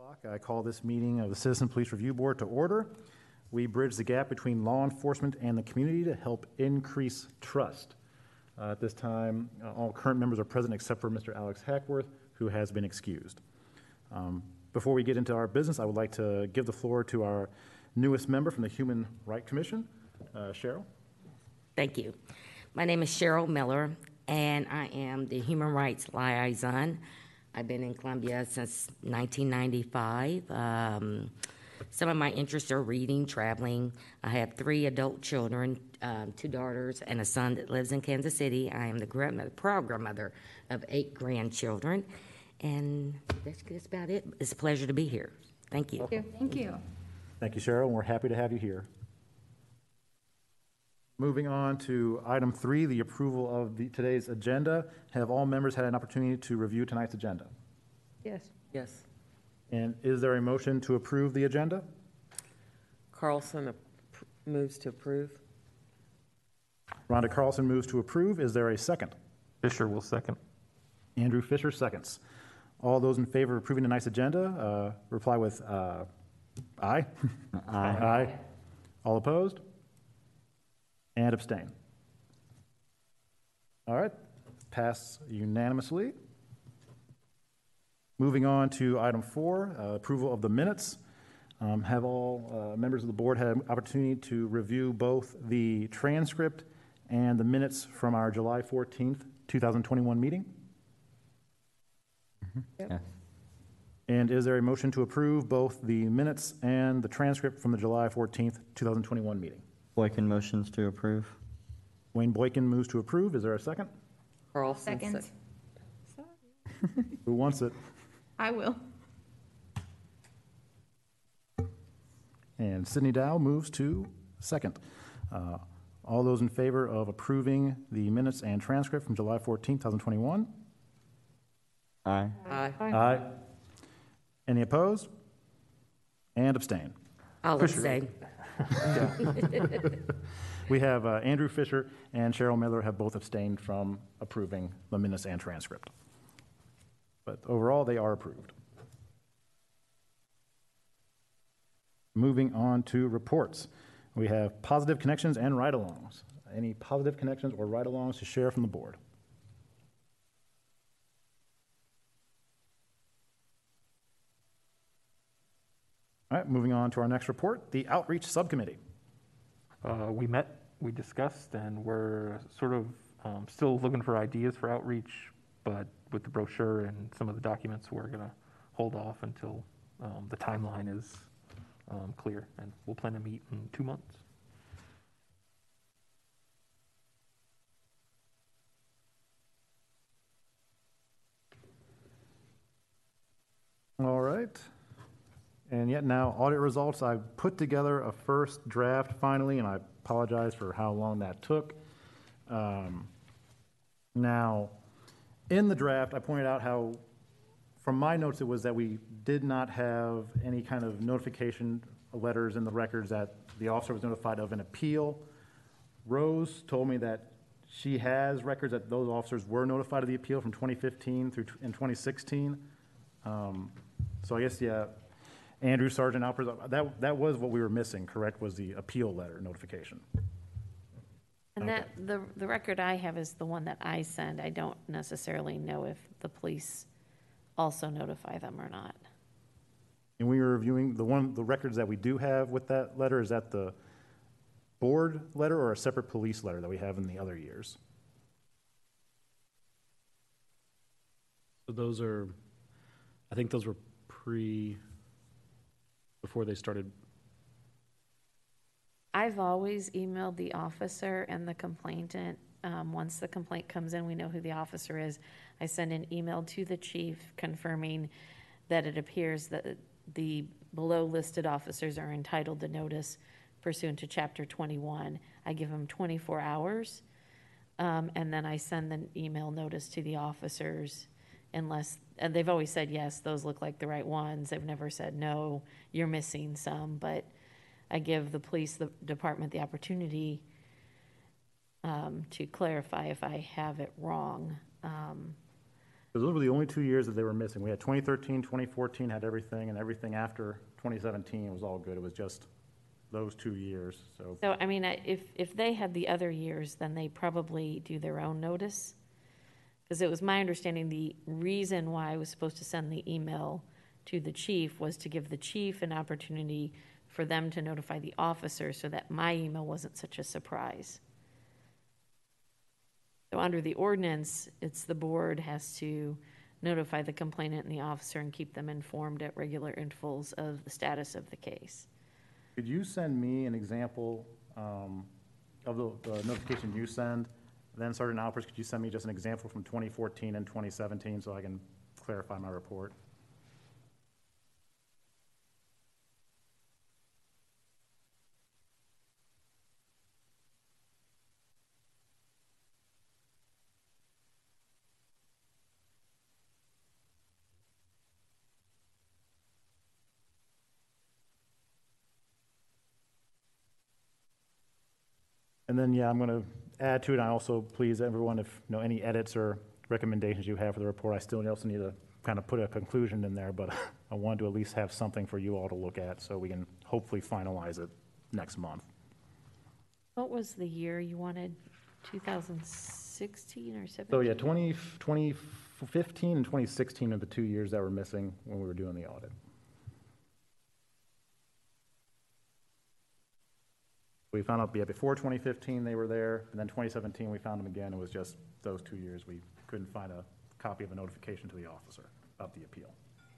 I call this meeting of the Citizen Police Review Board to order. We bridge the gap between law enforcement and the community to help increase trust. At this time, all current members are present except for Mr. Alex Hackworth, who has been excused. Before we get into our business, I would like to give the floor to our newest member from the Human Rights Commission, Cheryl. Thank you. My name is Cheryl Miller, and I am the Human Rights Liaison. I've been in Columbia since 1995. Some of my interests are reading, traveling. I have 3 adult children, 2 daughters, and a son that lives in Kansas City. I am the proud grandmother of 8 grandchildren. And that's about it. It's a pleasure to be here. Thank you. Thank you. Thank you, Cheryl, and we're happy to have you here. Moving on to item 3, the approval of today's agenda. Have all members had an opportunity to review tonight's agenda? Yes. Yes. And is there a motion to approve the agenda? Carlson moves to approve. Rhonda Carlson moves to approve. Is there a second? Fisher will second. Andrew Fisher seconds. All those in favor of approving tonight's agenda, reply with aye. Aye. Aye. All opposed? And abstain. All right, pass unanimously. Moving on to item 4, approval of the minutes. Have all members of the board had an opportunity to review both the transcript and the minutes from our July 14th, 2021 meeting? Yep. Yes. And is there a motion to approve both the minutes and the transcript from the July 14th, 2021 meeting? Boykin motions to approve. Wayne Boykin moves to approve. Is there a second? Carlson Second. Who wants it? I will. And Sydney Dow moves to second. All those in favor of approving the minutes and transcript from July 14, 2021? Aye. Aye. Aye. Any opposed? And abstain. I'll abstain. We have Andrew Fisher and Cheryl Miller have both abstained from approving the minutes and transcript. But overall, they are approved. Moving on to reports. We have positive connections and ride-alongs. Any positive connections or ride-alongs to share from the board? All right, moving on to our next report, the Outreach Subcommittee. We met, we discussed, and we're sort of still looking for ideas for outreach, but with the brochure and some of the documents, we're going to hold off until the timeline is clear, and we'll plan to meet in 2 months. All right. And yet now, audit results. I put together a first draft finally, and I apologize for how long that took. Now, in the draft, I pointed out how, from my notes, it was that we did not have any kind of notification letters in the records that the officer was notified of an appeal. Rose told me that she has records that those officers were notified of the appeal from 2015 through in 2016. So I guess, yeah. Andrew, Sergeant Alpers, that was what we were missing, correct, was the appeal letter notification. And Okay. that the record I have is the one that I send. I don't necessarily know if the police also notify them or not. And we were reviewing the records that we do have with that letter. Is that the board letter or a separate police letter that we have in the other years? So those are, I think those were before they started. I've always emailed the officer and the complainant. Once the complaint comes in, we know who the officer is. I send an email to the chief confirming that it appears that the below listed officers are entitled to notice pursuant to Chapter 21. I give them 24 hours, and then I send the email notice to the officers unless, and they've always said, yes, those look like the right ones. They've never said, no, you're missing some, but I give the police department the opportunity to clarify if I have it wrong. Because those were the only 2 years that they were missing. We had 2013, 2014 had everything, and everything after 2017 was all good. It was just those 2 years, so. So, I mean, if they had the other years, then they probably do their own notice. Because it was my understanding, the reason why I was supposed to send the email to the chief was to give the chief an opportunity for them to notify the officer so that my email wasn't such a surprise. So under the ordinance, it's the board has to notify the complainant and the officer and keep them informed at regular intervals of the status of the case. Could you send me an example of the notification you send? Then, Sergeant Alpers, could you send me just an example from 2014 and 2017 so I can clarify my report? And then, yeah, I'm going to add to it. I also please everyone, if any edits or recommendations you have for the report, I still also need to kind of put a conclusion in there, but I want to at least have something for you all to look at so we can hopefully finalize it next month. What was the year you wanted, 2016 or 17? So yeah, 2015 and 2016 are the 2 years that were missing when we were doing the audit. We found out, before 2015 they were there, and then 2017 we found them again. It was just those 2 years we couldn't find a copy of a notification to the officer about the appeal.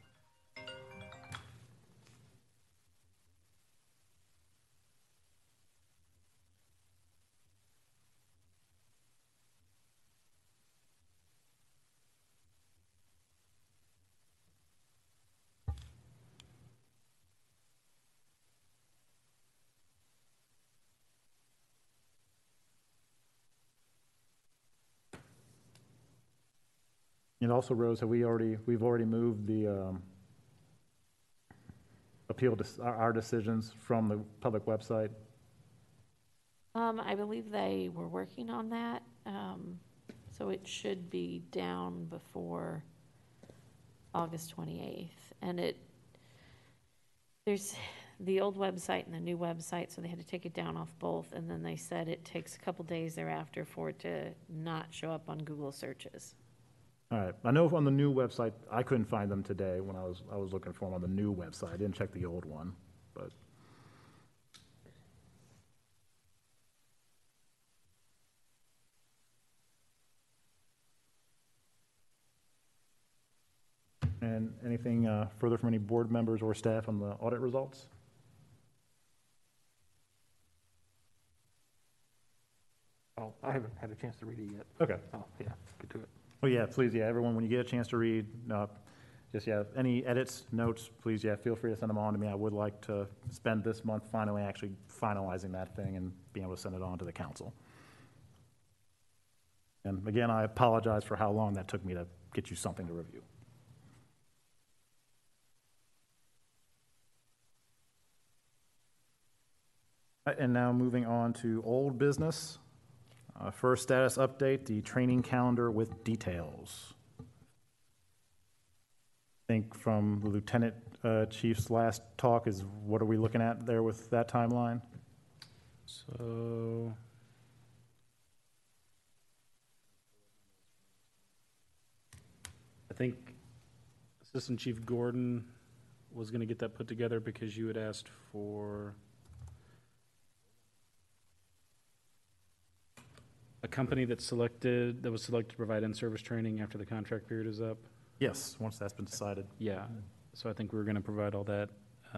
It also, Rose, we've already moved the our decisions from the public website. I believe they were working on that, so it should be down before August 28th. And there's the old website and the new website, so they had to take it down off both, and then they said it takes a couple days thereafter for it to not show up on Google searches. All right, I know on the new website, I couldn't find them today when I was looking for them on the new website. I didn't check the old one, but. And anything further from any board members or staff on the audit results? Oh, I haven't had a chance to read it yet. Okay. Oh, yeah, get to it. Oh, yeah, please, yeah, everyone, when you get a chance to read, any edits, notes, please, feel free to send them on to me. I would like to spend this month finally actually finalizing that thing and being able to send it on to the council. And again, I apologize for how long that took me to get you something to review. And now moving on to old business. First status update, the training calendar with details. I think from the Lieutenant Chief's last talk is, what are we looking at there with that timeline? So, I think Assistant Chief Gordon was going to get that put together because you had asked for a company that was selected to provide in-service training after the contract period is up. Yes, once that's been decided. Yeah, so I think we were going to provide all that,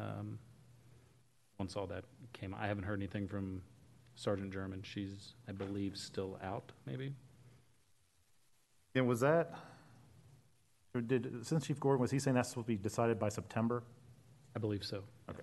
once all that came. I haven't heard anything from Sergeant German. She's, I believe, still out, maybe? And was that, or did Assistant Chief Gordon, was he saying that's supposed to be decided by September? I believe so. Okay.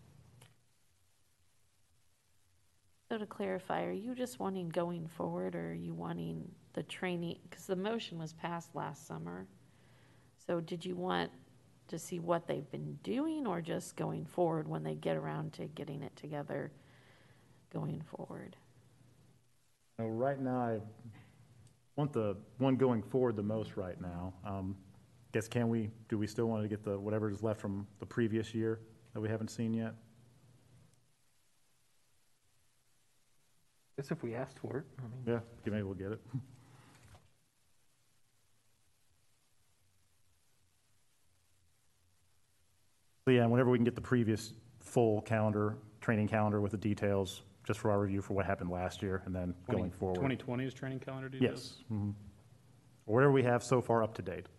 So to clarify, are you just wanting going forward, or are you wanting the training? Because the motion was passed last summer. So did you want to see what they've been doing, or just going forward when they get around to getting it together going forward? Right now, want the one going forward the most right now. Guess do we still want to get the, whatever is left from the previous year that we haven't seen yet? Guess if we asked for it, I mean, Yeah, maybe we'll get it. So yeah, whenever we can get the previous full calendar, training calendar with the details, just for our review for what happened last year and then going forward. 2020 is training calendar details? Yes. Mhm. Or whatever we have so far up to date.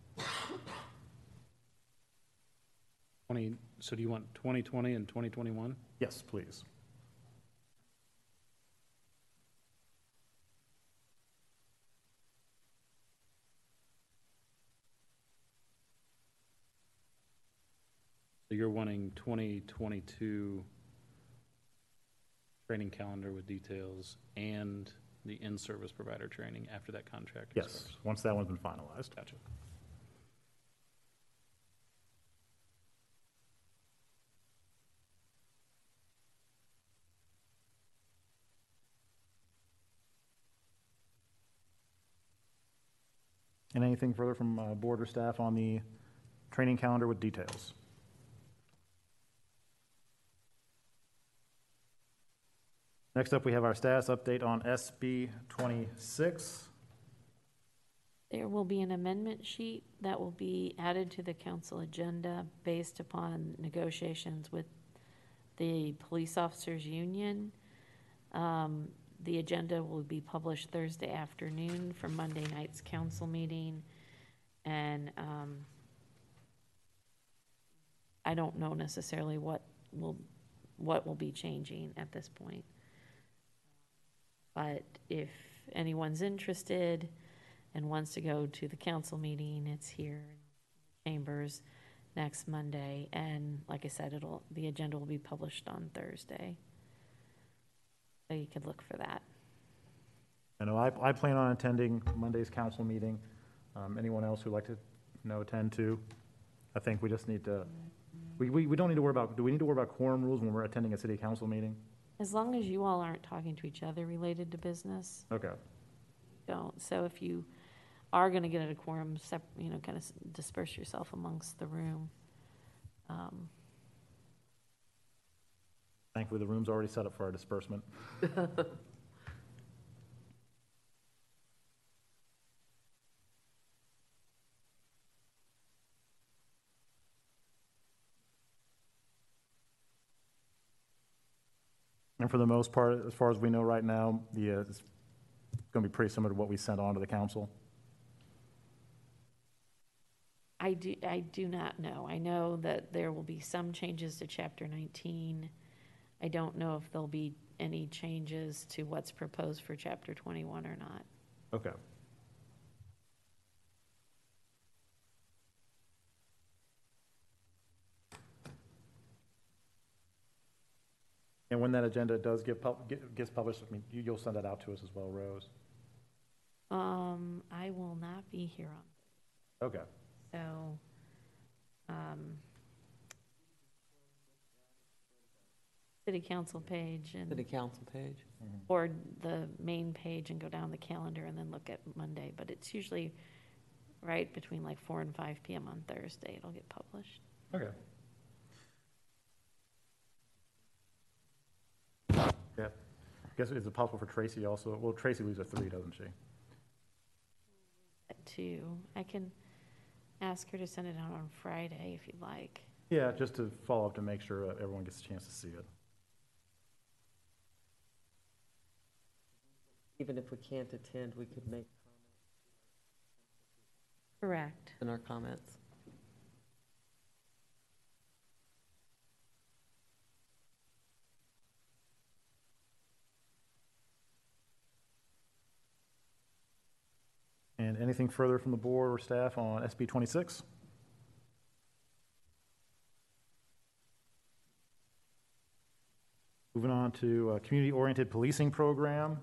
So do you want 2020 and 2021? Yes, please. So you're wanting 2022 training calendar with details and the in-service provider training after that contract Yes, expires? once that one's been finalized. Gotcha. And anything further from board or staff on the training calendar with details? Next up, we have our status update on SB 26. There will be an amendment sheet that will be added to the council agenda based upon negotiations with the police officers union. The agenda will be published Thursday afternoon for Monday night's council meeting. And I don't know necessarily what will be changing at this point. But if anyone's interested and wants to go to the council meeting, it's here in Chambers next Monday. And like I said, the agenda will be published on Thursday. So you could look for that. I know I plan on attending Monday's council meeting. Anyone else who'd like to attend to? I think we just need to, we don't need to worry about, do we need to worry about quorum rules when we're attending a city council meeting? As long as you all aren't talking to each other related to business, Okay. don't. So if you are going to get at a quorum, kind of disperse yourself amongst the room. Thankfully, the room's already set up for our disbursement. And for the most part, as far as we know right now, it's going to be pretty similar to what we sent on to the council. I do not know. I know that there will be some changes to Chapter 19. I don't know if there'll be any changes to what's proposed for Chapter 21 or not. Okay. And when that agenda does gets published, I mean, you'll send that out to us as well, Rose? I will not be here on, Okay. so, city council page To the and, council page? or the main page and go down the calendar and then look at Monday, but it's usually right between like 4 and 5 p.m. on Thursday, it'll get published. Okay. Yeah. Guess, is it possible for Tracy also? Well, Tracy leaves at 3, doesn't she? At 2, I can ask her to send it out on Friday if you'd like. Yeah, just to follow up to make sure everyone gets a chance to see it. Even if we can't attend, we could make Correct. in our comments. And anything further from the board or staff on SB 26? Moving on to community-oriented policing program.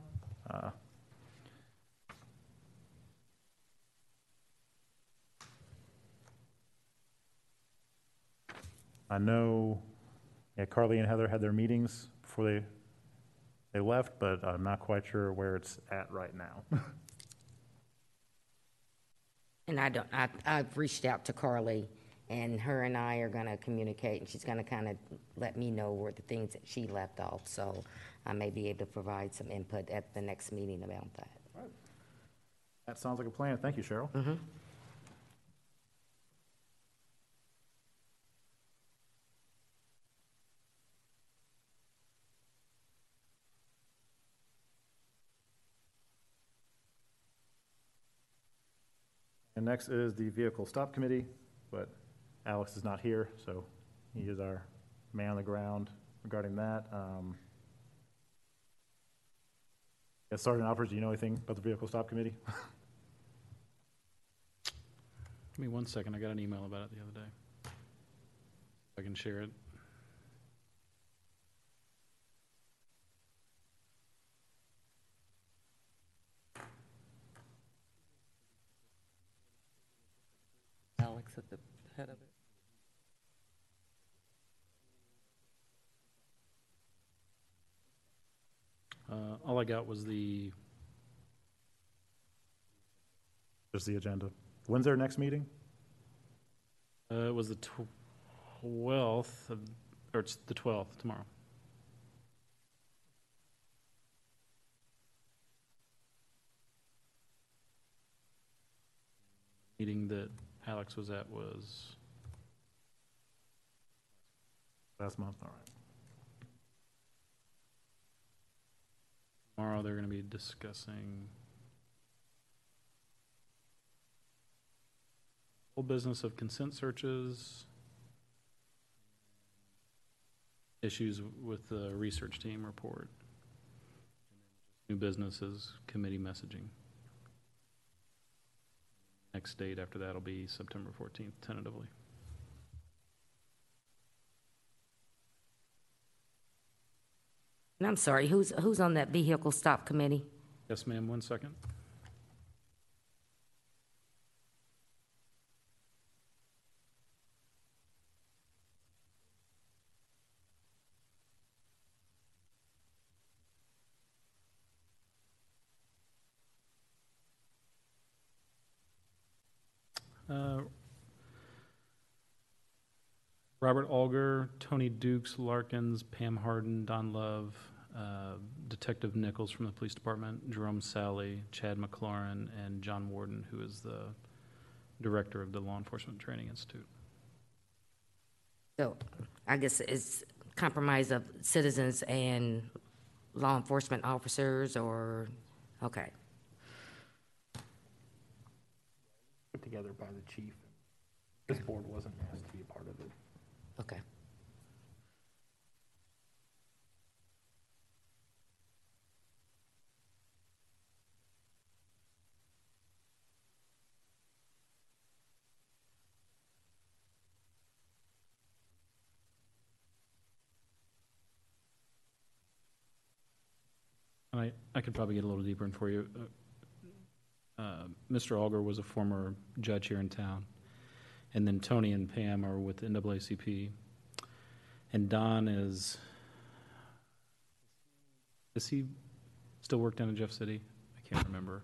I know Carly and Heather had their meetings before they left, but I'm not quite sure where it's at right now. And I've reached out to Carly, and her and I are gonna communicate, and she's gonna kind of let me know where the things that she left off, so I may be able to provide some input at the next meeting about that. That sounds like a plan. Thank you, Cheryl. And next is the Vehicle Stop Committee, but Alex is not here, so he is our man on the ground regarding that. As Sergeant Alpers, do you know anything about the Vehicle Stop Committee? Give me 1 second, I got an email about it the other day. I can share it. Alex at the head of it. All I got was the, Just the agenda. When's their next meeting? it was the 12th, or it's the 12th, tomorrow. Meeting that Alex was at was, Last month, all right. tomorrow they're gonna be discussing whole business of consent searches, issues with the research team report, new businesses, committee messaging. Next date after that will be September 14th, tentatively. And I'm sorry, who's on that Vehicle Stop Committee? Yes, ma'am, 1 second. Robert Alger, Tony Dukes, Larkins, Pam Harden, Don Love, Detective Nichols from the police department, Jerome Sally, Chad McLaurin, and John Warden, who is the director of the Law Enforcement Training Institute. So I guess it's compromise of citizens and law enforcement officers, or, okay. Put together by the chief. This board wasn't asked to be a part of it. Okay. And I could probably get a little deeper in for you. Mr. Alger was a former judge here in town. And then Tony and Pam are with the NAACP. And Don is he still work down in Jeff City? I can't remember.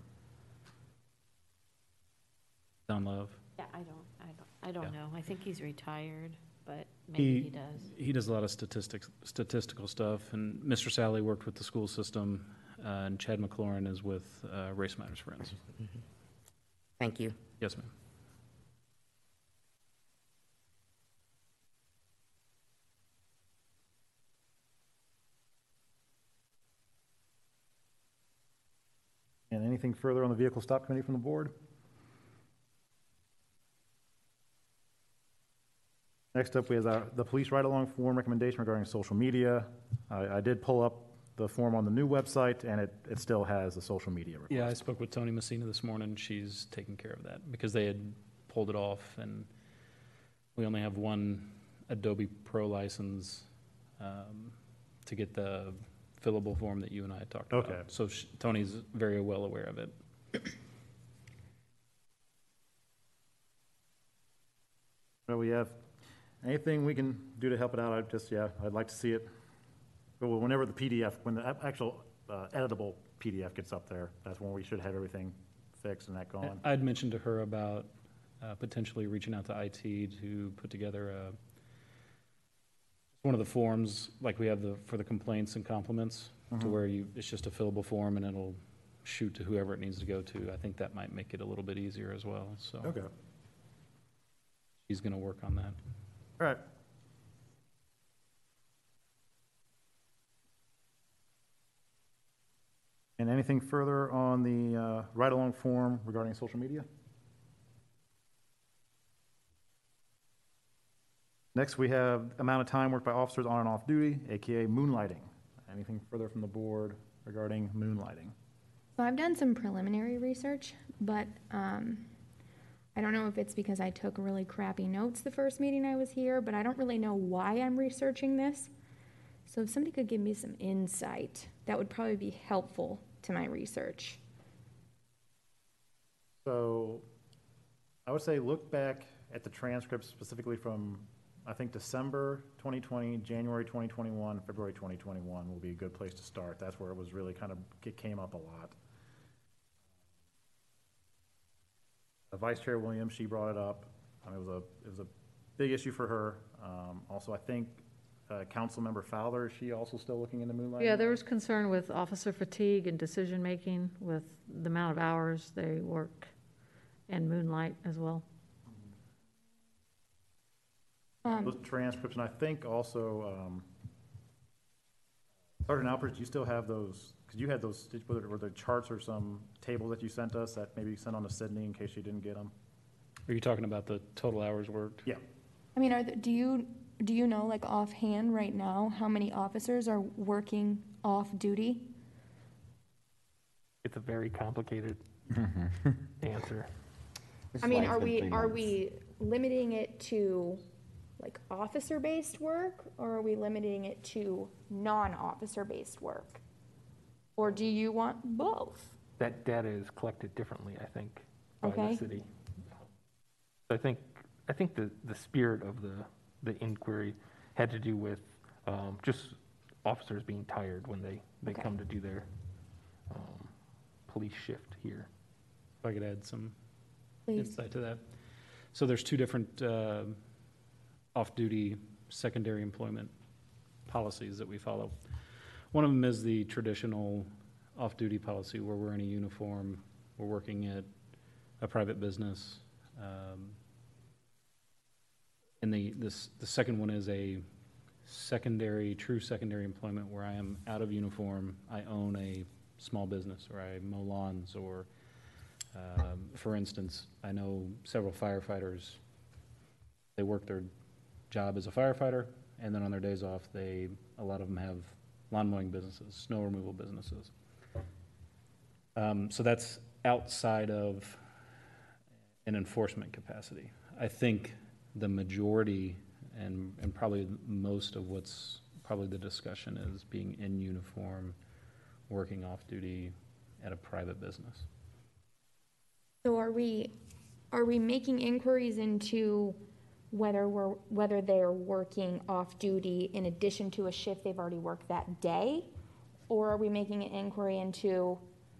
Don Love? Yeah, I don't Yeah. know. I think he's retired, but maybe he does. He does a lot of statistical stuff. And Mr. Sally worked with the school system, and Chad McLaurin is with Race Matters Friends. Thank you. Yes, ma'am. And anything further on the Vehicle Stop Committee from the board? Next up, we have the police ride-along form recommendation regarding social media. I did pull up the form on the new website, and it still has the social media request. Yeah, I spoke with Tony Messina this morning. She's taking care of that because they had pulled it off, and we only have one Adobe Pro license to get the fillable form that you and I had talked about. Okay. So Tony's very well aware of it. So we have, anything we can do to help it out, I'd like to see it. Well, when the actual editable PDF gets up there, that's when we should have everything fixed and that going. I'd mentioned to her about potentially reaching out to IT to put together one of the forms, like we have for the complaints and compliments, to where it's just a fillable form and it'll shoot to whoever it needs to go to. I think that might make it a little bit easier as well, so Okay, she's gonna work on that. all right. And anything further on the ride-along form regarding social media? Next, we have amount of time worked by officers on and off duty, AKA moonlighting. Anything further from the board regarding moonlighting? So I've done some preliminary research, but I don't know if it's because I took really crappy notes the first meeting I was here, but I don't really know why I'm researching this. So if somebody could give me some insight, that would probably be helpful to my research. So I would say look back at the transcripts specifically from, I think, December 2020, January 2021, February 2021 will be a good place to start. That's where it was really kind of, it came up a lot. Vice Chair Williams, she brought it up. It was a big issue for her. Also, I think Councilmember Fowler, is she also still looking into moonlighting? Yeah, there was concern with officer fatigue and decision-making with the amount of hours they work and moonlight as well. Those transcripts, and I think also, Sergeant Alpers, do you still have those? Because you had those, were there charts or some tables that you sent us that maybe you sent on to Sydney in case she didn't get them? Are you talking about the total hours worked? Yeah. I mean, do you know, like offhand right now, how many officers are working off duty? It's a very complicated answer. I mean, are we limiting it to like officer-based work, or are we limiting it to non-officer-based work? Or do you want both? That data is collected differently, I think, by Okay. the city. I think the spirit of the inquiry had to do with just officers being tired when they Okay. come to do their police shift here. If I could add some Please. insight to that. So there's two different off-duty secondary employment policies that we follow. One of them is the traditional off-duty policy where we're in a uniform, we're working at a private business. And the second one is a true secondary employment where I am out of uniform, I own a small business, or I mow lawns, or for instance, I know several firefighters, they work their job as a firefighter, and then on their days off, a lot of them have lawn mowing businesses, snow removal businesses. So that's outside of an enforcement capacity. I think the majority and probably most of what's probably the discussion is being in uniform, working off duty at a private business. So are we making inquiries into whether they're working off duty in addition to a shift they've already worked that day? Or are we making an inquiry into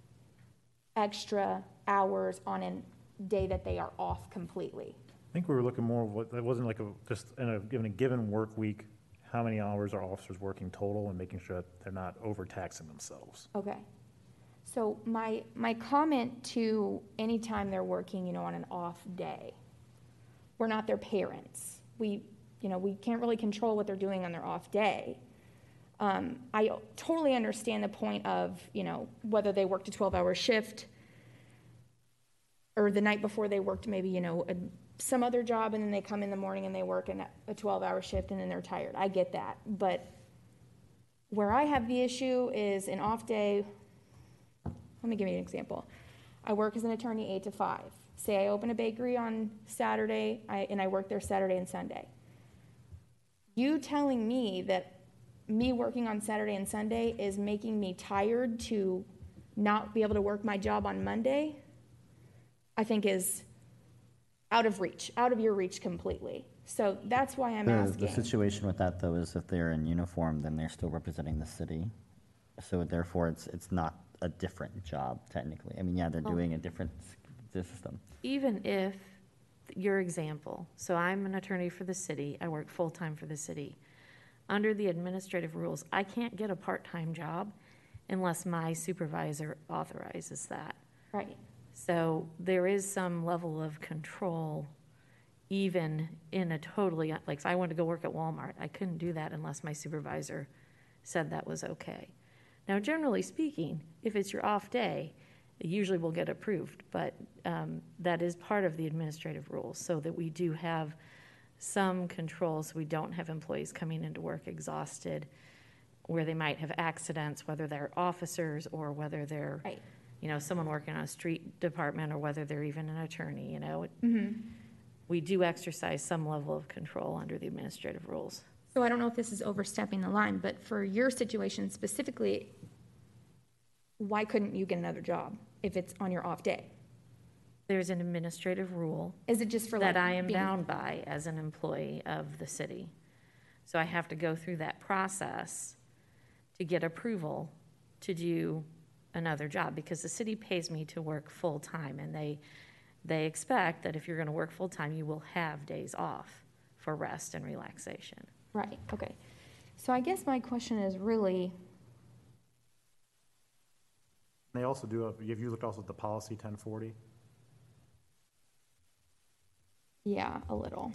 extra hours on a day that they are off completely? I think we were looking more of what, it wasn't like just in a given work week, how many hours are officers working total and making sure that they're not overtaxing themselves. Okay. So my comment to anytime they're working, on an off day, we're not their parents. We can't really control what they're doing on their off day. I totally understand the point of, whether they worked a 12-hour shift or the night before they worked maybe, some other job, and then they come in the morning and they work a 12-hour shift and then they're tired. I get that. But where I have the issue is an off day. Let me give you an example. I work as an attorney 8 to 5. Say I open a bakery on Saturday, and I work there Saturday and Sunday. You telling me that me working on Saturday and Sunday is making me tired to not be able to work my job on Monday, I think is out of your reach completely. So that's why I'm asking. The situation with that, though, is if they're in uniform, then they're still representing the city. So therefore, it's not a different job technically. I mean, yeah, they're Well- doing a different system. Even if, your example, so I'm an attorney for the city, I work full-time for the city. Under the administrative rules, I can't get a part-time job unless my supervisor authorizes that. Right. So there is some level of control, even in a totally, like, if I wanted to go work at Walmart, I couldn't do that unless my supervisor said that was okay. Now, generally speaking, if it's your off day, it usually will get approved, but that is part of the administrative rules, so that we do have some control, so we don't have employees coming into work exhausted, where they might have accidents, whether they're officers or whether they're, Right. you know, someone working on a street department, or whether they're even an attorney, you know. We do exercise some level of control under the administrative rules. So I don't know if this is overstepping the line, but for your situation specifically, why couldn't you get another job if it's on your off day? There's an administrative rule Is it just for like that I am being- bound by as an employee of the city. So I have to go through that process to get approval to do another job, because the city pays me to work full-time, and they expect that if you're gonna work full-time, you will have days off for rest and relaxation. Right, okay. So I guess my question is really, They also do, have you looked also at the policy 1040? yeah, a little.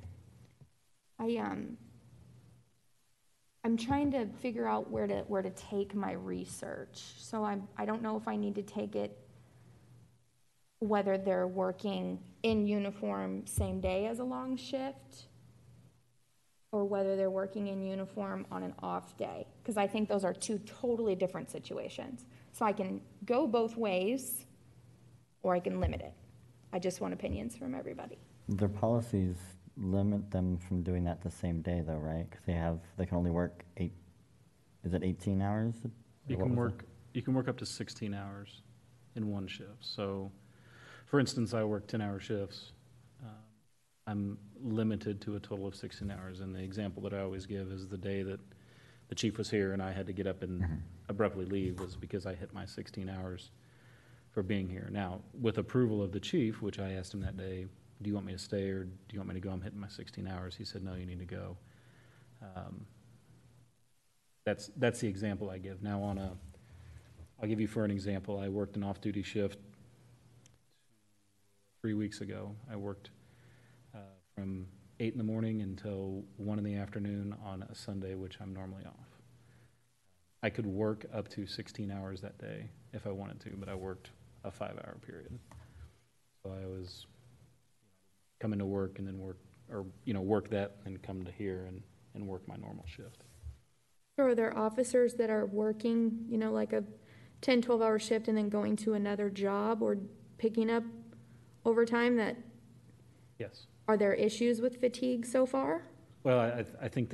I'm trying to figure out where to take my research. So I don't know if I need to take it whether they're working in uniform same day as a long shift, or whether they're working in uniform on an off day, because I think those are two totally different situations. So I can go both ways, or I can limit it. I just want opinions from everybody. Their policies limit them from doing that the same day though, right? Because they can only work 18 hours? You What can was work up to 16 hours in one shift. So, for instance, I work 10-hour shifts. I'm limited to a total of 16 hours. And the example that I always give is the day that the chief was here and I had to get up and abruptly leave was because I hit my 16 hours for being here. Now, with approval of the chief, which I asked him that day, do you want me to stay or do you want me to go? I'm hitting my 16 hours. He said, no, you need to go. That's the example I give. Now I'll give you for an example. I worked an off-duty shift 3 weeks ago. I worked from 8 in the morning until 1 in the afternoon on a Sunday, which I'm normally off. I could work up to 16 hours that day if I wanted to, but I worked a 5-hour period. So I was coming to work and then work that and come to here and work my normal shift. Are there officers that are working, like a 10, 12-hour shift and then going to another job or picking up overtime that, Yes. are there issues with fatigue so far? Well, I think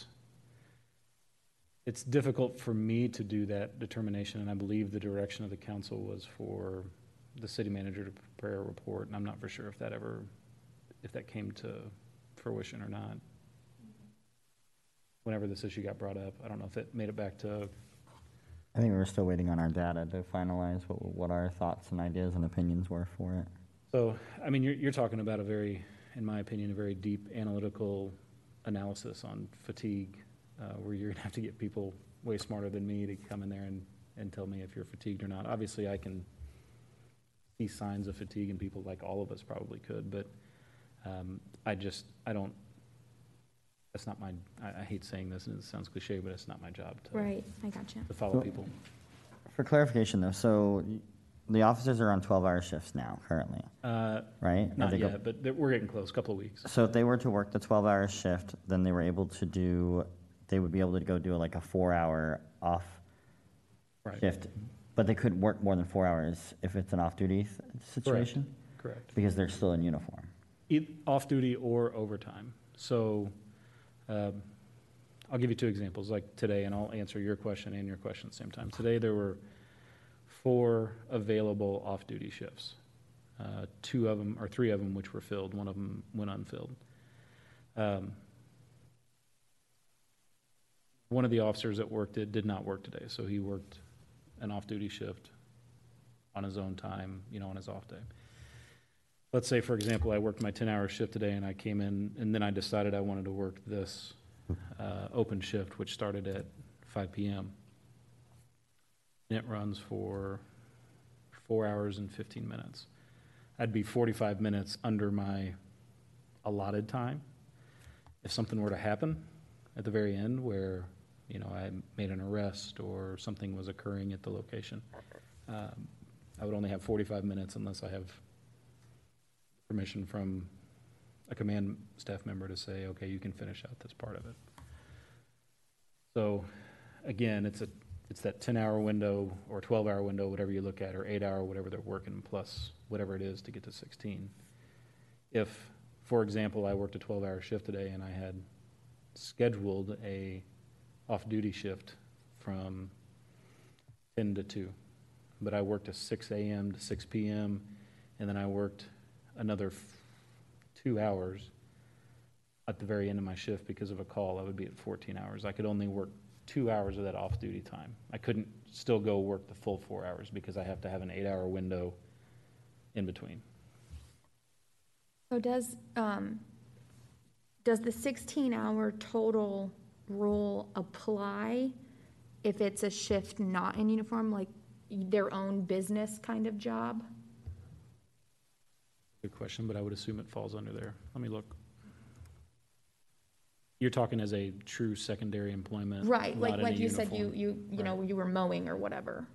it's difficult for me to do that determination, and I believe the direction of the council was for the city manager to prepare a report, and I'm not for sure if that came to fruition or not. Whenever this issue got brought up, I don't know if it made it back to. I think we're still waiting on our data to finalize what our thoughts and ideas and opinions were for it. So, I mean, you're talking about in my opinion, a very deep analytical analysis on fatigue, where you're gonna have to get people way smarter than me to come in there and tell me if you're fatigued or not. Obviously, I can see signs of fatigue in people, like all of us probably could, but that's not I hate saying this and it sounds cliche, but it's not my job Right, I got you. to follow people. For clarification though, so the officers are on 12-hour shifts now, currently, right? Or Not they go- yet, but we're getting close, a couple of weeks. So if they were to work the 12-hour shift, then they would be able to go do like a 4-hour off Right. shift, but they couldn't work more than 4 hours if it's an off-duty situation? Correct. Because they're still in uniform. Off-duty or overtime. So I'll give you 2 examples, like today, and I'll answer your question and your question at the same time. Today, there were 4 available off-duty shifts. 3 of them which were filled, 1 of them went unfilled. One of the officers that worked it did not work today, so he worked an off-duty shift on his own time, on his off day. Let's say, for example, I worked my 10-hour shift today and I came in and then I decided I wanted to work this open shift, which started at 5 p.m. And it runs for 4 hours and 15 minutes. I'd be 45 minutes under my allotted time. If something were to happen at the very end where, I made an arrest or something was occurring at the location, I would only have 45 minutes unless I have permission from a command staff member to say, okay, you can finish out this part of it. So again, it's that 10-hour window or 12-hour window, whatever you look at, or 8-hour, whatever they're working, plus whatever it is to get to 16. If, for example, I worked a 12-hour shift today and I had scheduled a off-duty shift from 10 to 2, but I worked a 6 a.m. to 6 p.m., and then I worked another 2 hours at the very end of my shift because of a call, I would be at 14 hours. I could only work 2 hours of that off-duty time. I couldn't still go work the full 4 hours because I have to have an 8-hour window in between. So does the 16-hour total rule apply if it's a shift not in uniform, like their own business kind of job? Good question, but I would assume it falls under there. Let me look. You're talking as a true secondary employment, Right, not in a like you said, uniform. you were mowing or whatever.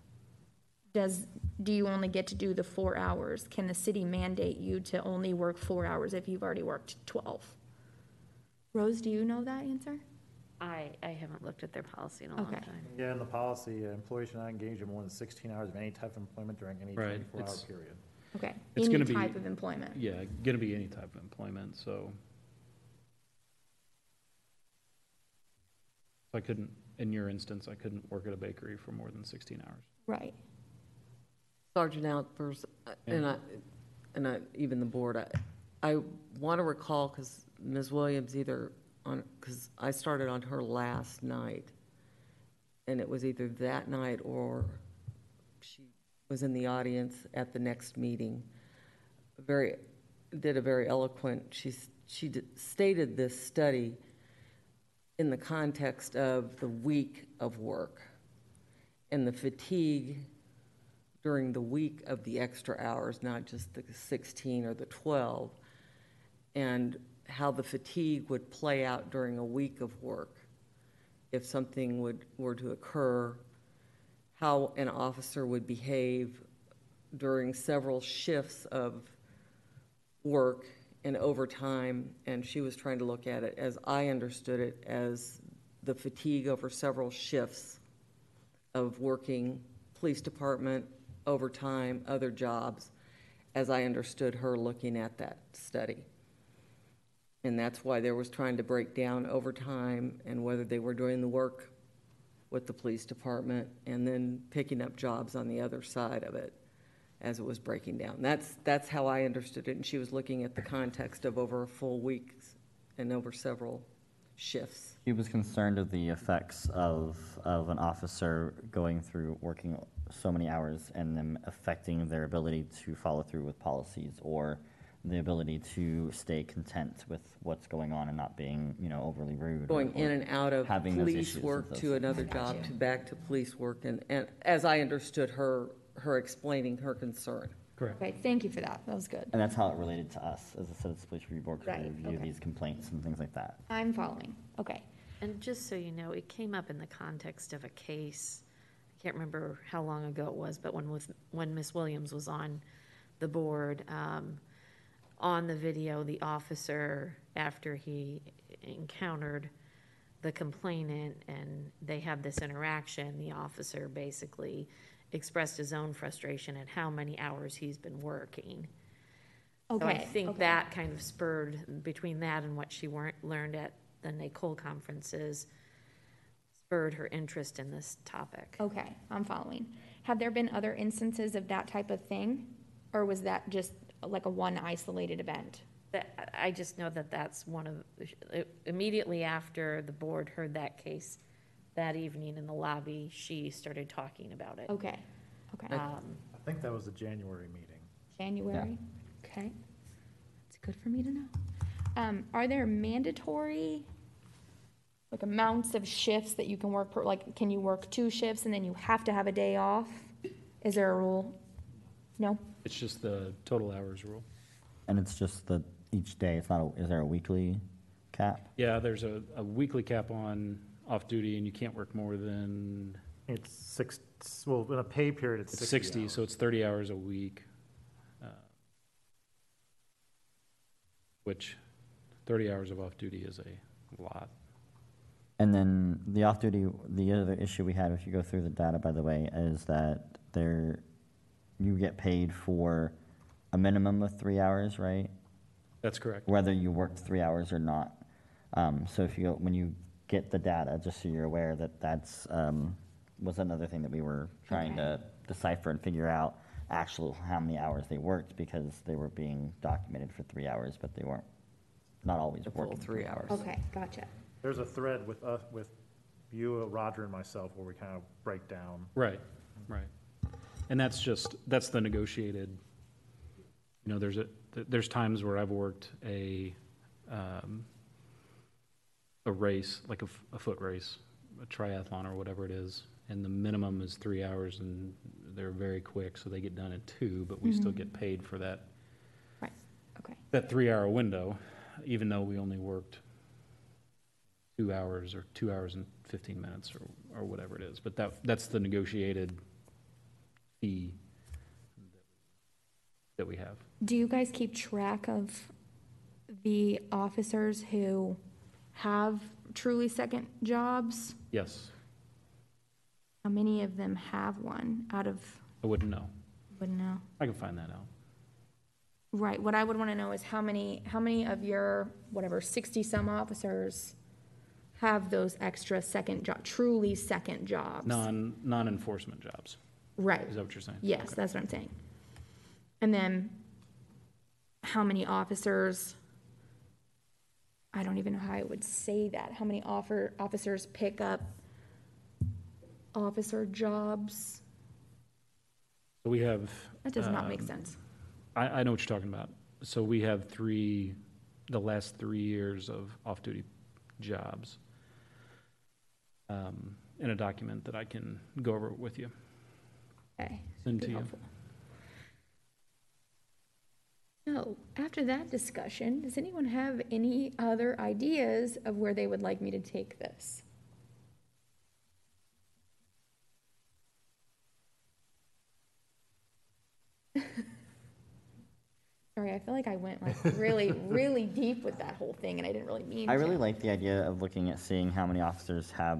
Do you only get to do the 4 hours? Can the city mandate you to only work 4 hours if you've already worked 12? Rose, do you know that answer? I haven't looked at their policy in a long Okay. time. Yeah, in the policy, employees should not engage in more than 16 hours of any type of employment during any Right, 24-hour it's- period. Okay, It's any gonna be- type of employment. Yeah, going to be any type of employment, so. I couldn't, in your instance, I couldn't work at a bakery for more than 16 hours. Right. Sergeant Albers, and I, even the board, I want to recall, because Ms. Williams because I started on her last night, and it was either that night or she was in the audience at the next meeting. Did a very eloquent, she stated this study in the context of the week of work and the fatigue during the week of the extra hours, not just the 16 or the 12, and how the fatigue would play out during a week of work. If something were to occur, how an officer would behave during several shifts of work and overtime, and she was trying to look at it, as I understood it, as the fatigue over several shifts of working police department, overtime, other jobs, as I understood her looking at that study. And that's why there was trying to break down overtime and whether they were doing the work with the police department and then picking up jobs on the other side of it as it was breaking down. That's how I understood it, and she was looking at the context of over a full week and over several shifts. He was concerned of the effects of an officer going through working so many hours and them affecting their ability to follow through with policies or the ability to stay content with what's going on and not being, overly rude. Going in and out of having those police issues work with to those another things. job to back to police work, and as I understood her explaining her concern. Correct. Okay, thank you for that. That was good. And that's how it related to us as a Citizens Police Review Board to Right, review okay. these complaints and things like that. I'm following. Okay. And just so you know, it came up in the context of a case, I can't remember how long ago it was, but when Ms. Williams was on the board, on the video, the officer, after he encountered the complainant and they had this interaction, the officer basically expressed his own frustration at how many hours he's been working. So I Okay, think okay. that kind of spurred, between that and what she learned at the NACOL conferences, spurred her interest in this topic. Okay, I'm following. Have there been other instances of that type of thing? Or was that just like a one isolated event? I just know that that's immediately after the board heard that case that evening in the lobby, she started talking about it. Okay, okay. I think that was the January meeting. January, okay. It's good for me to know. Are there mandatory, like, amounts of shifts that you can work per, like, can you work 2 shifts and then you have to have a day off? Is there a rule? No? It's just the total hours rule. And it's just each day, it's not, is there a weekly cap? Yeah, there's a weekly cap on off-duty, and you can't work more than, It's 6, well, in a pay period, it's it's 60 60, so it's 30 hours a week. Which 30 hours of off-duty is a lot. And then the off-duty, the other issue we had, if you go through the data, by the way, is that you get paid for a minimum of 3 hours, right? That's correct. Whether you worked 3 hours or not. So when you get the data, just so you're aware that's was another thing that we were trying to decipher and figure out actual how many hours they worked, because they were being documented for 3 hours, but they weren't, not always The full working 3 hours. Okay, gotcha. There's a thread with us, with you, Roger, and myself, where we kind of break down. Right, right. And that's the negotiated, you know, there's times where I've worked a race, like a foot race, a triathlon or whatever it is, and the minimum is 3 hours, and they're very quick, so they get done in 2, but we still get paid for that. Right, okay. That 3-hour window, even though we only worked 2 hours or 2 hours and 15 minutes or whatever it is. But that's the negotiated fee that we have. Do you guys keep track of the officers who have truly second jobs? Yes, How many of them have one out of, I wouldn't know. wouldn't know? I can find that out. Right, what I would want to know is how many of your, whatever, 60-some officers have those extra second job, truly second jobs? Non-enforcement jobs. Right. Is that what you're saying? Yes, Okay. that's what I'm saying. And then, how many officers, I don't even know how I would say that, how many officers pick up officer jobs? So we have. That does not make sense. I know what you're talking about. So we have the last 3 years of off-duty jobs in a document that I can go over with you, Okay. send Be to you. helpful. So, after that discussion, does anyone have any other ideas of where they would like me to take this? Sorry, I feel like I went like really, really deep with that whole thing, and I didn't really mean to. I really like the idea of looking at seeing how many officers have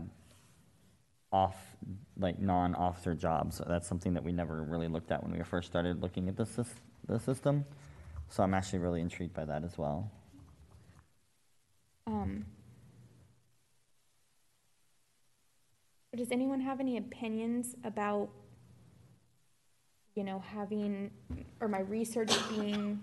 non-officer jobs. That's something that we never really looked at when we first started looking at the system. So I'm actually really intrigued by that as well. Does anyone have any opinions about, having, or my research being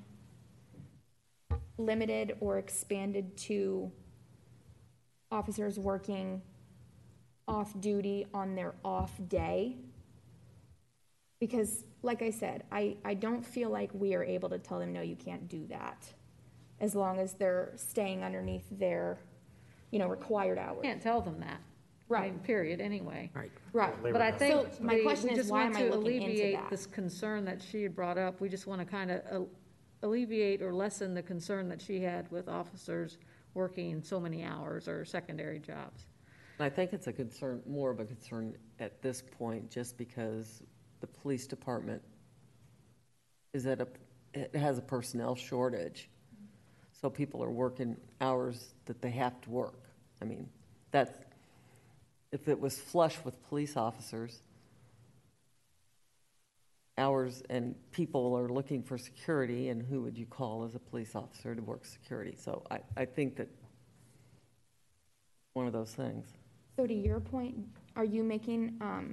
limited or expanded to officers working off-duty on their off day? Because, like I said, I don't feel like we are able to tell them, no, you can't do that, as long as they're staying underneath their, required hours. Can't tell them that. Right. Period, anyway. Right. Right. But I think So my question is, why am I looking We just want to into alleviate that? this concern that she had brought up. We just want to kind of alleviate or lessen the concern that she had with officers working so many hours or secondary jobs. I think it's more of a concern at this point, just because the police department it has a personnel shortage. So people are working hours that they have to work. I mean, if it was flush with police officers, hours, and people are looking for security, and who would you call as a police officer to work security? So I think that one of those things. So to your point, are you making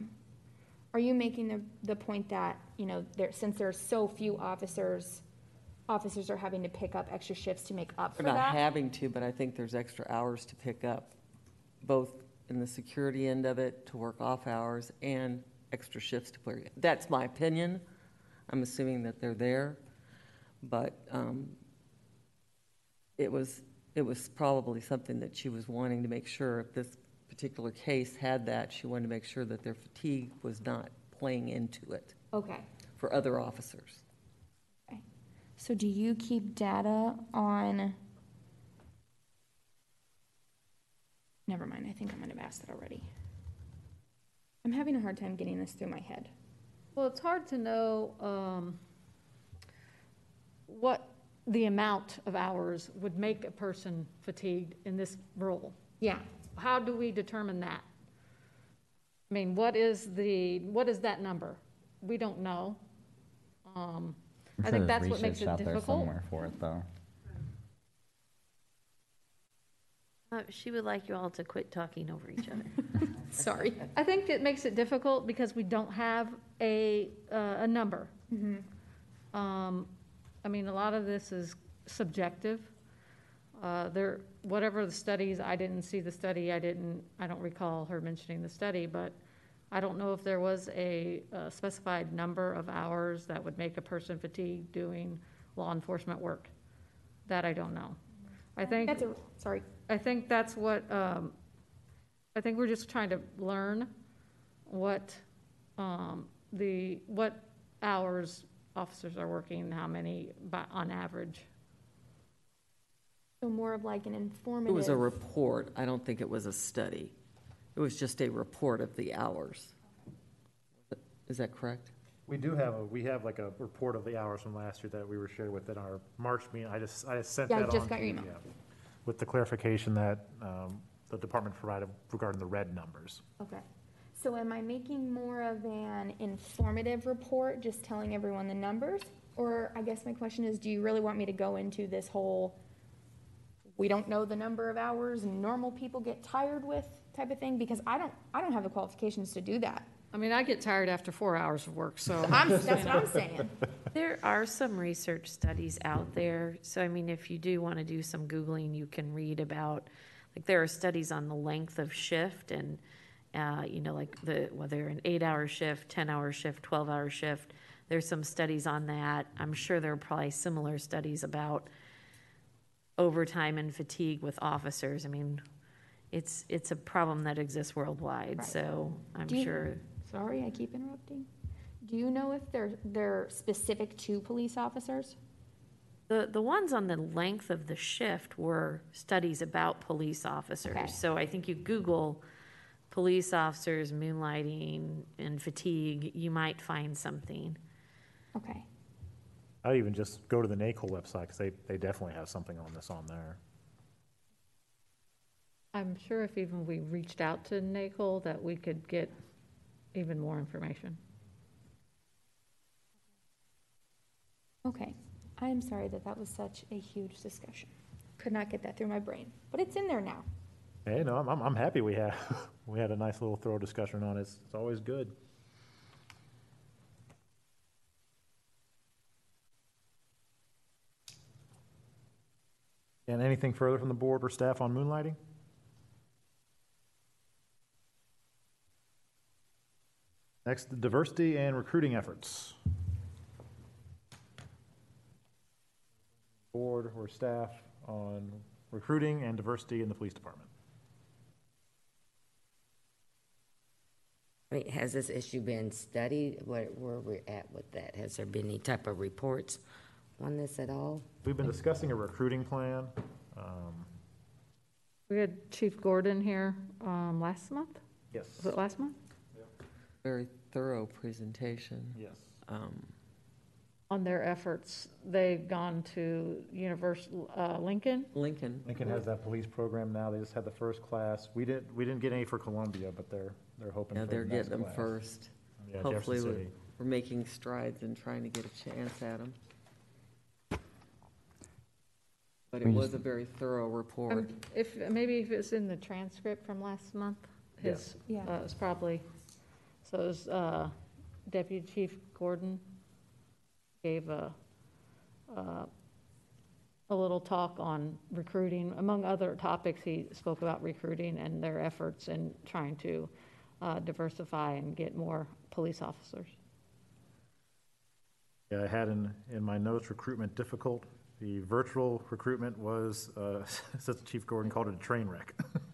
the point that, since there's so few officers are having to pick up extra shifts to make up for They're not that? having to, but I think there's extra hours to pick up, both in the security end of it, to work off hours and extra shifts to play. That's my opinion. I'm assuming that they're there, but it was probably something that she was wanting to make sure, if this particular case had that, she wanted to make sure that their fatigue was not playing into it Okay. for other officers. So do you keep data on? Never mind, I think I might have asked that already. I'm having a hard time getting this through my head. Well, it's hard to know what the amount of hours would make a person fatigued in this role. Yeah. How do we determine that? I mean, what is that number? We don't know. I I'm think sure that's there's what makes research it out there difficult. somewhere for it, though. She would like you all to quit talking over each other. Sorry. I think it makes it difficult because we don't have a number. I mean, a lot of this is subjective. Whatever the studies, I didn't see the study, I don't recall her mentioning the study, but I don't know if there was a specified number of hours that would make a person fatigued doing law enforcement work. That I don't know. I think that's what, I think we're just trying to learn what hours officers are working, how many on average. So more of like an It informative. was a report. I don't think it was a study. It was just a report of the hours. Is that correct? We have like a report of the hours from last year that we were shared with at our March meeting. I just sent Yeah, I that on. just got your email. Yeah, with the clarification that the department provided regarding the red numbers. Okay. So am I making more of an informative report, just telling everyone the numbers? Or I guess my question is, do you really want me to go into this whole, we don't know the number of hours and normal people get tired with type of thing? Because I don't have the qualifications to do that. I mean, I get tired after 4 hours of work, so. That's what I'm saying. There are some research studies out there. So, I mean, if you do want to do some Googling, you can read about, like, there are studies on the length of shift and, like whether an 8-hour shift, 10-hour shift, 12-hour shift. There's some studies on that. I'm sure there are probably similar studies about overtime and fatigue with officers. I mean, it's a problem that exists worldwide, Right. so I'm Do you- sure. Sorry, I keep interrupting. Do you know if they're specific to police officers? The ones on the length of the shift were studies about police officers. Okay. So I think you Google police officers moonlighting and fatigue, you might find something. Okay. I even just go to the NACOL website because they definitely have something on this on there. I'm sure if even we reached out to NACOL, that we could get even more information. Okay. I am sorry that was such a huge discussion. Could not get that through my brain, but it's in there now. Hey, no, I'm happy we had a nice little thorough discussion on it. It's always good. And anything further from the board or staff on moonlighting? Next, the diversity and recruiting efforts. Board or staff on recruiting and diversity in the police department. I mean, has this issue been studied? Where we're at with that? Has there been any type of reports on this at all? We've been discussing a recruiting plan. We had Chief Gordon here last month? Yes. Was it last month? Very thorough presentation. Yes. On their efforts. They've gone to Lincoln. Lincoln. Lincoln has that police program now. They just had the first class. We didn't get any for Columbia, but they're hoping Yeah, for they're the next getting them class. first. Yeah, Hopefully, Jefferson City. we're making strides in trying to get a chance at them. But it We was just- a very thorough report. Maybe if it's in the transcript from last month, his, Yeah. it's probably, so it was Deputy Chief Gordon gave a little talk on recruiting. Among other topics, he spoke about recruiting and their efforts in trying to diversify and get more police officers. Yeah, I had in my notes, recruitment difficult. The virtual recruitment was, Assistant Chief Gordon called it a train wreck.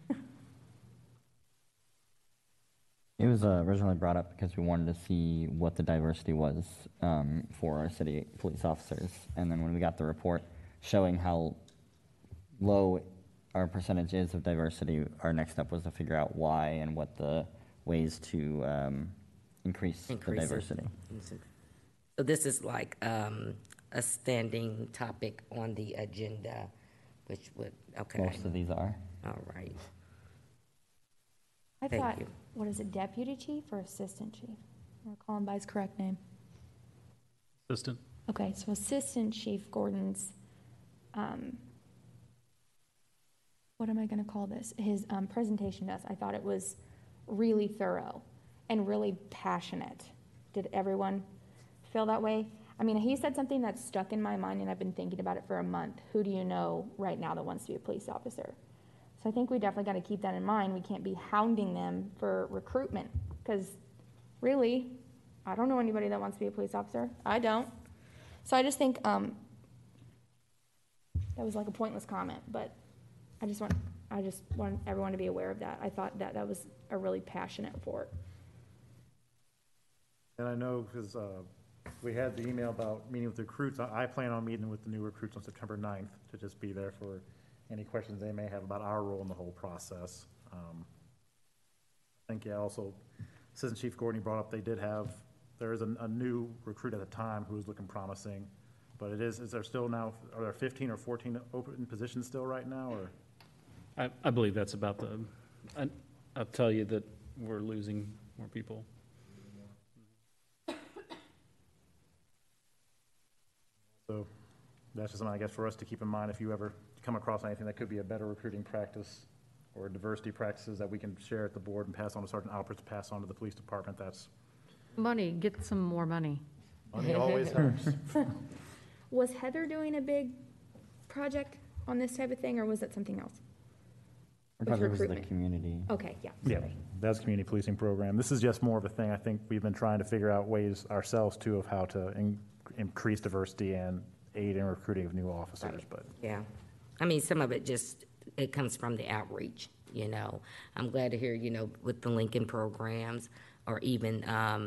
It was originally brought up because we wanted to see what the diversity was for our city police officers. And then when we got the report showing how low our percentage is of diversity, our next step was to figure out why and what the ways to increase the Increase it. diversity. So this is like a standing topic on the agenda, which would, okay. Most of these are. All right. I Thank thought, you. what is it, deputy chief or assistant chief? Or calling by his correct name? Assistant? Okay, so Assistant Chief Gordon's, what am I gonna call this? His presentation to us, I thought it was really thorough and really passionate. Did everyone feel that way? I mean, he said something that stuck in my mind and I've been thinking about it for a month. Who do you know right now that wants to be a police officer? So I think we definitely gotta keep that in mind. We can't be hounding them for recruitment, because really, I don't know anybody that wants to be a police officer. I don't. So I just think, that was like a pointless comment, but I just want everyone to be aware of that. I thought that was a really passionate report. And I know, because we had the email about meeting with the recruits. I plan on meeting with the new recruits on September 9th to just be there for any questions they may have about our role in the whole process. I think, yeah, also, Assistant Chief Gordon brought up, there is a new recruit at the time who is looking promising, but is there still now, are there 15 or 14 open positions still right now, or? I believe that's about I'll tell you that we're losing more people. So that's just something, I guess, for us to keep in mind if you ever come across anything that could be a better recruiting practice or diversity practices that we can share at the board and pass on to Sergeant Alpert to pass on to the police department. That's Money, get some more money. money always helps. Was Heather doing a big project on this type of thing, or was it something else? Our project was the recruitment. community. Okay, yeah, Yeah, sorry. that's a community policing program. This is just more of a thing. I think we've been trying to figure out ways ourselves too of how to increase diversity and aid in recruiting of new officers, but. Yeah. I mean, some of it it comes from the outreach, you know. I'm glad to hear, you know, with the Lincoln programs or even,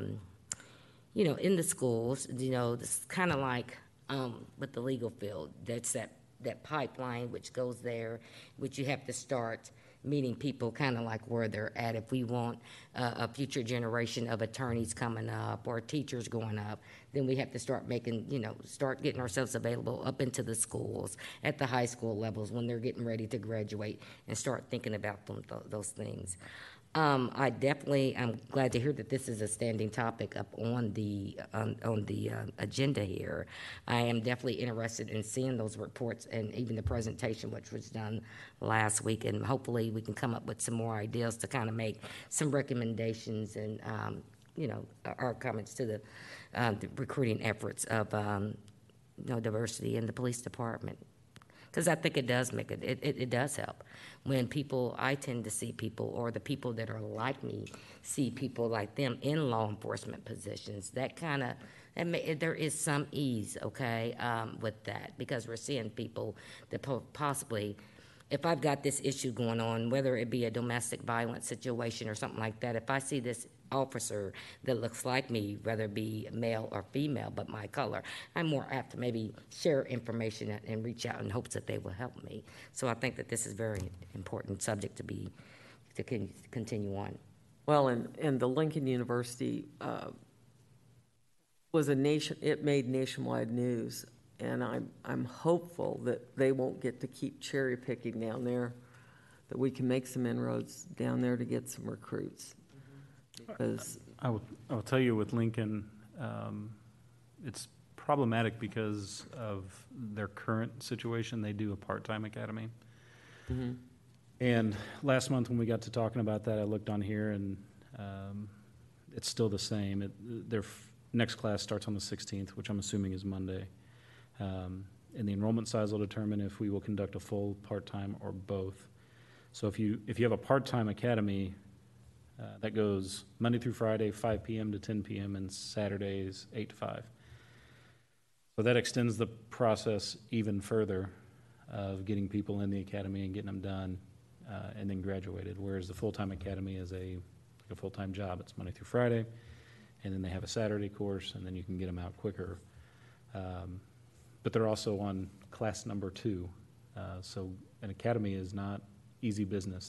you know, in the schools, you know, this kind of like with the legal field, that's that pipeline which goes there, which you have to start meeting people kind of like where they're at. If we want a future generation of attorneys coming up or teachers going up, then we have to start making, you know, start getting ourselves available up into the schools at the high school levels when they're getting ready to graduate and start thinking about those things. I'm glad to hear that this is a standing topic up on the agenda here. I am definitely interested in seeing those reports and even the presentation which was done last week, and hopefully we can come up with some more ideas to kind of make some recommendations and, you know, our comments to the recruiting efforts of, you know, diversity in the police department. Because I think it does make it does help. When I tend to see people, or the people that are like me, see people like them in law enforcement positions, that kind of, there is some ease, okay, with that. Because we're seeing people that possibly, if I've got this issue going on, whether it be a domestic violence situation or something like that, if I see this officer that looks like me, whether it be male or female, but my color, I'm more apt to maybe share information and reach out in hopes that they will help me. So I think that this is a very important subject to continue on. Well, and the Lincoln University it made nationwide news, and I'm hopeful that they won't get to keep cherry picking down there, that we can make some inroads down there to get some recruits. Because I will tell you with Lincoln, it's problematic because of their current situation. They do a part-time academy. mm-hmm. And last month when we got to talking about that, I looked on here and it's still the same. Their next class starts on the 16th, which I'm assuming is Monday. And the enrollment size will determine if we will conduct a full, part-time, or both. So if you have a part-time academy, that goes Monday through Friday, 5 p.m. to 10 p.m., and Saturdays, 8 to 5. So that extends the process even further of getting people in the academy and getting them done, and then graduated, whereas the full-time academy is like a full-time job. It's Monday through Friday, and then they have a Saturday course, and then you can get them out quicker. But they're also on class number 2. So an academy is not easy business.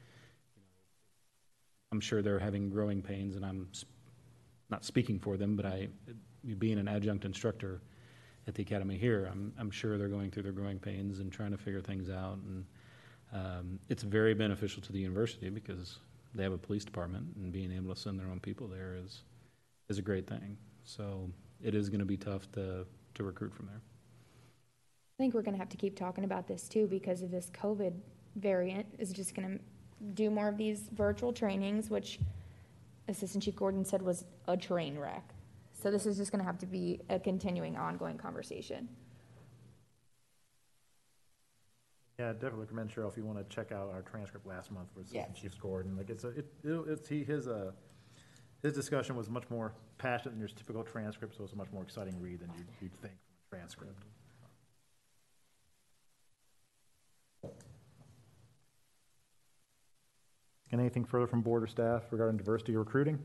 I'm sure they're having growing pains, and I'm not speaking for them, but being an adjunct instructor at the academy here, I'm sure they're going through their growing pains and trying to figure things out. And it's very beneficial to the university because they have a police department, and being able to send their own people there is a great thing. So it is going to be tough to recruit from there. I think we're gonna have to keep talking about this too, because of this COVID variant is just gonna do more of these virtual trainings, which Assistant Chief Gordon said was a train wreck. So this is just gonna have to be a continuing, ongoing conversation. Yeah, definitely recommend, Cheryl, if you want to check out our transcript last month for Assistant Yes. Chief Gordon. Like his discussion was much more passionate than your typical transcript, so it's a much more exciting read than you'd think from a transcript. And anything further from board or staff regarding diversity recruiting?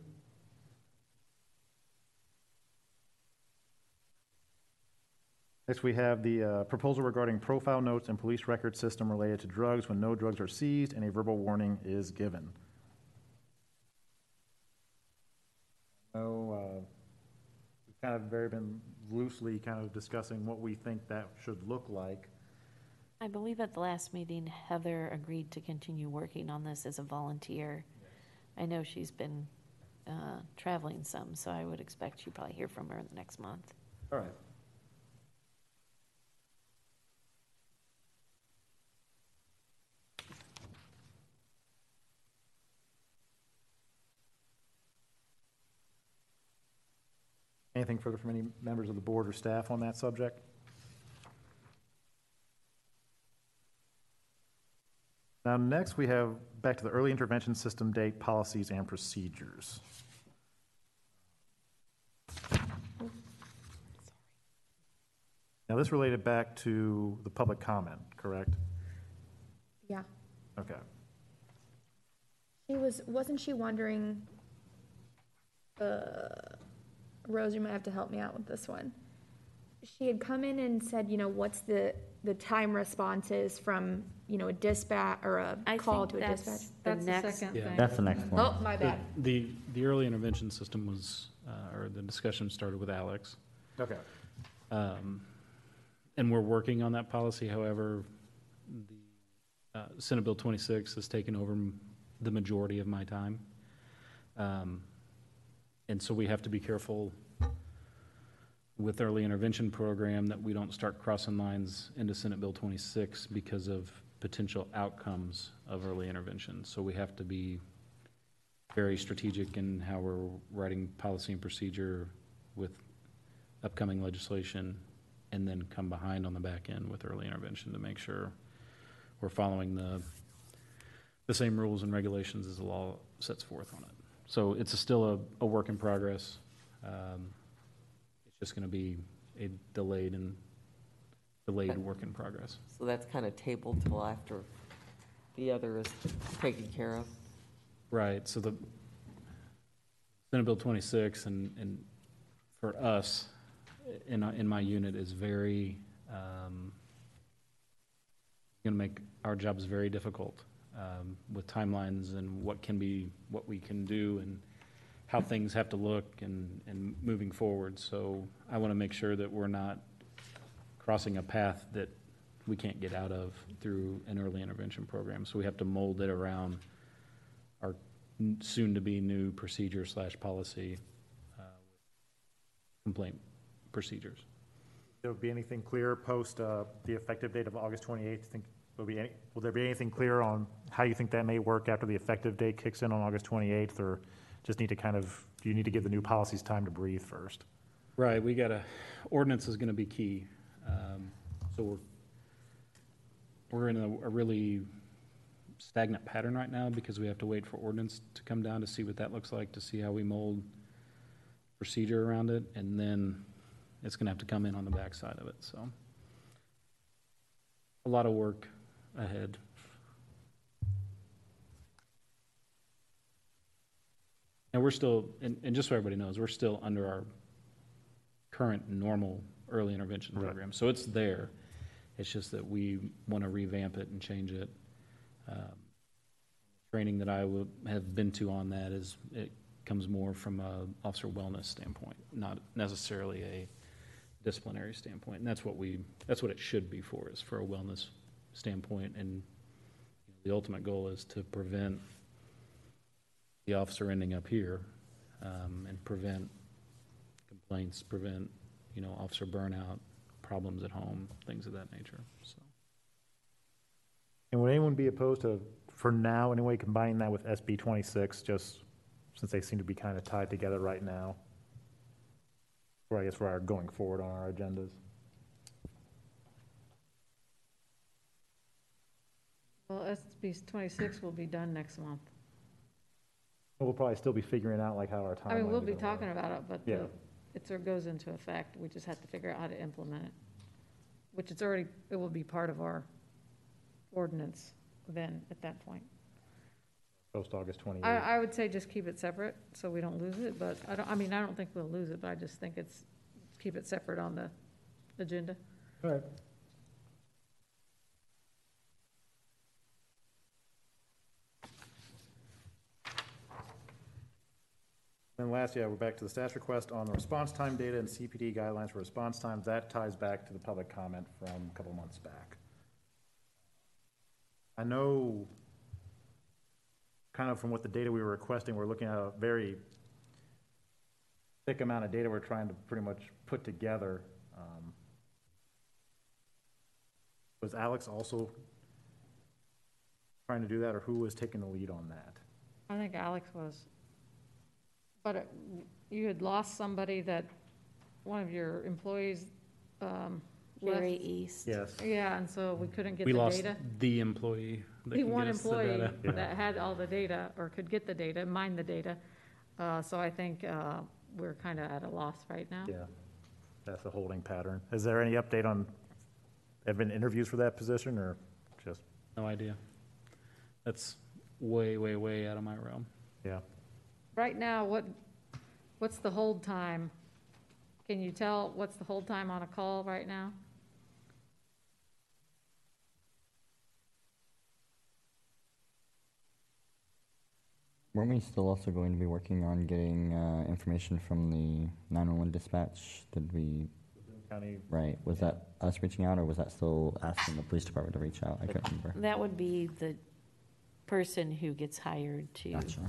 Next, we have the proposal regarding profile notes and police record system related to drugs when no drugs are seized and a verbal warning is given. We've kind of been loosely kind of discussing what we think that should look like. I believe at the last meeting, Heather agreed to continue working on this as a volunteer. I know she's been traveling some, so I would expect you'll probably hear from her in the next month. All right. Anything further from any members of the board or staff on that subject? Now, next we have back to the early intervention system date, policies and procedures. Now, this related back to the public comment, correct? Yeah. Okay. Wasn't she wondering, Rose, you might have to help me out with this one. She had come in and said, what's the time responses from, a dispatch or a call to a dispatch? That's the next second Yeah. thing. That's the next one. Oh, my bad. The early intervention system was, or the discussion started with Alex. Okay. And we're working on that policy. However, the Senate Bill 26 has taken over the majority of my time. And so we have to be careful with early intervention program that we don't start crossing lines into Senate Bill 26 because of potential outcomes of early intervention. So we have to be very strategic in how we're writing policy and procedure with upcoming legislation, and then come behind on the back end with early intervention to make sure we're following the same rules and regulations as the law sets forth on it. So it's still a work in progress. It's just going to be a delayed work in progress. So that's kind of tabled till after the other is taken care of. Right, so the Senate Bill 26 and for us, in my unit is very, going to make our jobs very difficult with timelines and what we can do and how things have to look and moving forward. So I want to make sure that we're not crossing a path that we can't get out of through an early intervention program. So we have to mold it around our soon-to-be new procedure/policy complaint procedures. There will be anything clear post the effective date of August 28th? Will there be anything clear on how you think that may work after the effective date kicks in on August 28th, or just need to do you need to give the new policies time to breathe first? Right, ordinance is going to be key. So we're in a really stagnant pattern right now because we have to wait for ordinance to come down to see what that looks like, to see how we mold procedure around it, and then it's gonna have to come in on the backside of it, so. A lot of work ahead. And we're still, and just so everybody knows, we're still under our current normal early intervention Right. program. So it's there. It's just that we want to revamp it and change it. Training that I have been to on that is, it comes more from a officer wellness standpoint, not necessarily a disciplinary standpoint. And that's what it should be for, is for a wellness standpoint. And the ultimate goal is to prevent the officer ending up here, and prevent complaints, prevent, officer burnout, problems at home, things of that nature, so. And would anyone be opposed to, for now anyway, combining that with SB 26, just since they seem to be kind of tied together right now? Or I guess for our going forward on our agendas. Well, SB 26 will be done next month. We'll probably still be figuring out like how our timeline. I mean, we'll is be gonna work. talking about it, but Yeah. it sort of goes into effect. We just have to figure out how to implement it, which it will be part of our ordinance then at that point. Post August 28th. I would say just keep it separate so we don't lose it, but I don't think we'll lose it, but I just think keep it separate on the agenda. All right. Then lastly, we're back to the staff's request on the response time data and CPD guidelines for response times. That ties back to the public comment from a couple months back. I know kind of from what the data we were requesting, we're looking at a very thick amount of data we're trying to pretty much put together. Was Alex also trying to do that, or who was taking the lead on that? I think Alex was. But you had lost somebody that, one of your employees Jerry left. East. Yes. Yeah, and so we couldn't get We the lost data. the employee that The can one get us the employee data. Yeah. that had all the data, or could get the data, mine the data. So I think we're kind of at a loss right now. Yeah, that's a holding pattern. Is there any update on, have been interviews for that position, or just, No idea. That's way, way, way out of my realm. yeah? Right now, what's the hold time? Can you tell what's the hold time on a call right now? Weren't we still also going to be working on getting information from the 911 dispatch? Did we, County, right, was that us reaching out, or was that still asking the police department to reach out? I couldn't remember. That would be the person who gets hired to. Gotcha.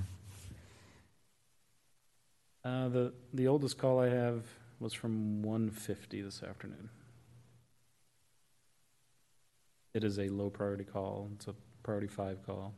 The oldest call I have was from 1:50 this afternoon. It is a low priority call. It's a priority 5 call.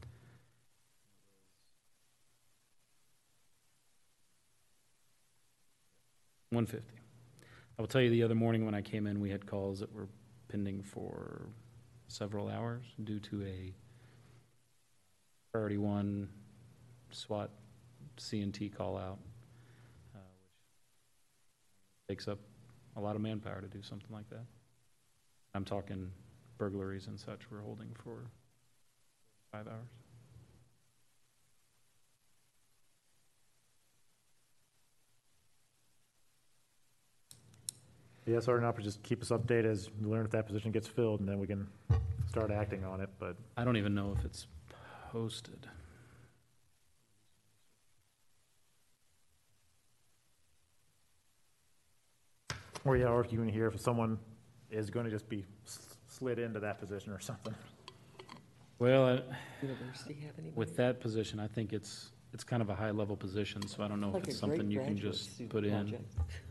$150. I will tell you, the other morning when I came in, we had calls that were pending for several hours due to a priority 1 SWAT C&T call out, which takes up a lot of manpower to do something like that. I'm talking burglaries and such we're holding for 5 hours. the SR and just keep us updated as we learn if that position gets filled, and then we can start acting on it, but I don't even know if it's posted. or yeah, or if you can hear if someone is going to just be slid into that position or something. Well, University have anybody? with that position, I think it's kind of a high-level position, so I don't know Like if a it's something great you can graduate just student put in. project.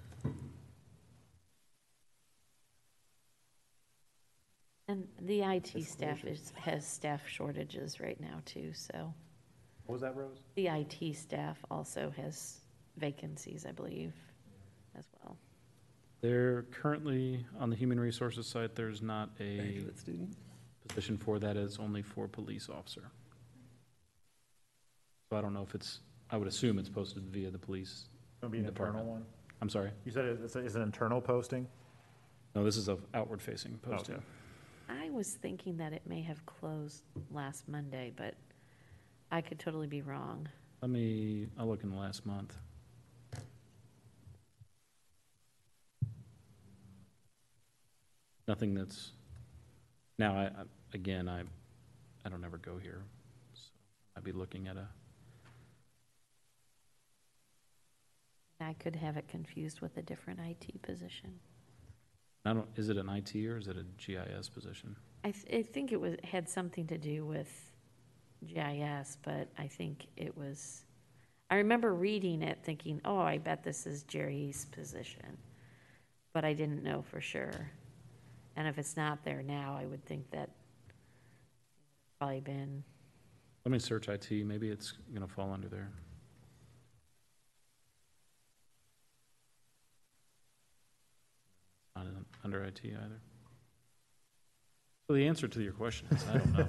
And the IT staff Disclosure. has staff shortages right now too, so. What was that, Rose? The IT staff also has vacancies, I believe, as well. There currently, on the human resources site, there's not a Graduate student. position for that. It's only for police officer. So I don't know if it's, I would assume it's posted via the police. It'll be an internal Department. one. I'm sorry. You said it's an internal posting? No, this is a outward-facing posting. Okay. I was thinking that it may have closed last Monday, but I could totally be wrong. I'll look in the last month. Nothing that's, now, again, I don't ever go here, so I'd be looking at I could have it confused with a different IT position. is it an IT or is it a GIS position? I think it had something to do with GIS, but I think it was, I remember reading it thinking, oh, I bet this is Jerry's position. But I didn't know for sure. And if it's not there now, I would think that it's probably been, Let me search IT, maybe it's gonna fall under there. Not under IT either. So the answer to your question is, I don't know.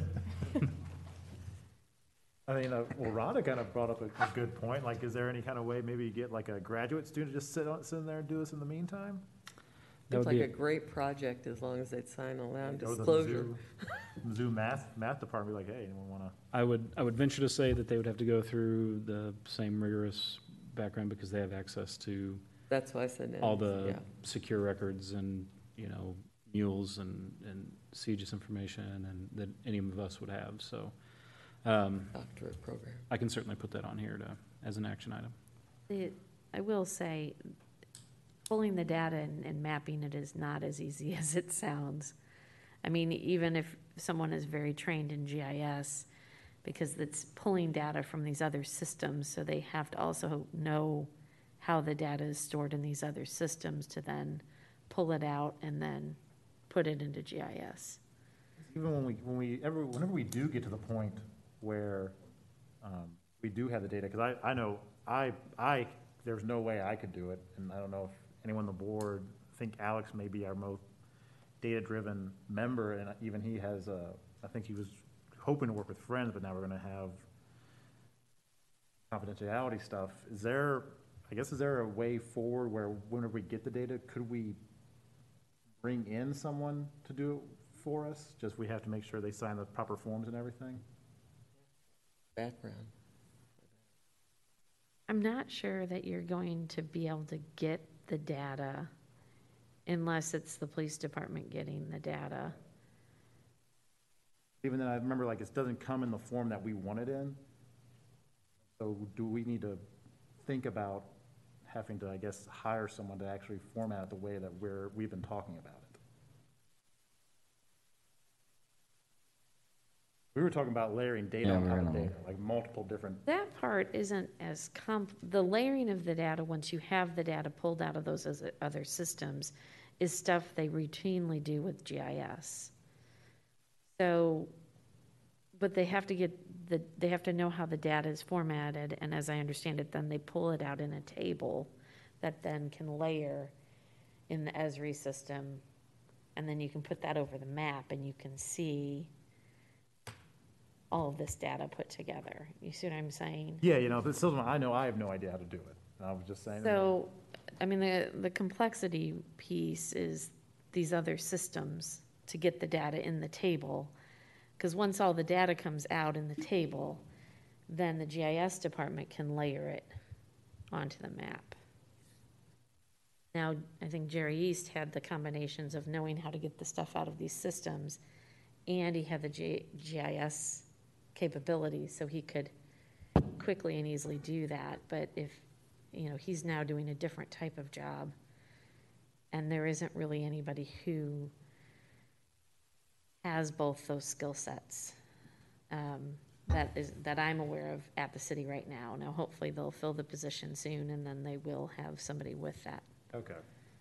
I mean, well, Rhonda kind of brought up a good point. Like, is there any kind of way maybe you get like a graduate student to just sit in there and do this in the meantime? That Seems would like be a great project as long as they'd sign a Go to the disclosure. Mizzou math department, be like, hey, anyone want to? I would venture to say that they would have to go through the same rigorous background because they have access to That's why I said no. all the Yeah. secure records and, mules and CGIS information and that any of us would have, so. Doctorate program. I can certainly put that on here as an action item. I will say, pulling the data and mapping it is not as easy as it sounds. I mean, even if someone is very trained in GIS, because it's pulling data from these other systems, so they have to also know how the data is stored in these other systems to then pull it out and then put it into GIS. Even whenever we do get to the point where we do have the data, because I know there's no way I could do it, and I don't know if anyone on the board, I think Alex may be our most data-driven member, and even he has I think he was hoping to work with Friends, but now we're going to have confidentiality stuff. Is there a way forward where whenever we get the data, could we bring in someone to do it for us? Just we have to make sure they sign the proper forms and everything? Background. I'm not sure that you're going to be able to get the data unless it's the police department getting the data. Even then, I remember, like, it doesn't come in the form that we want it in. So do we need to think about having to, I guess, hire someone to actually format it the way that we've been talking about it? We were talking about layering data Yeah, on we're top of gonna- data, like multiple different. That part isn't as the layering of the data, once you have the data pulled out of those other systems, is stuff they routinely do with GIS. So, but they have to they have to know how the data is formatted, and as I understand it, then they pull it out in a table that then can layer in the Esri system, and then you can put that over the map and you can see all of this data put together. You see what I'm saying? Yeah, if it's something I know, I have no idea how to do it. And I was just saying. So, I mean, the complexity piece is these other systems to get the data in the table. Because once all the data comes out in the table, then the GIS department can layer it onto the map. Now, I think Jerry East had the combinations of knowing how to get the stuff out of these systems, and he had the GIS capabilities, so he could quickly and easily do that. But if, he's now doing a different type of job, and there isn't really anybody who has both those skill sets that I'm aware of at the city right now. Now, hopefully they'll fill the position soon, and then they will have somebody with that. Okay.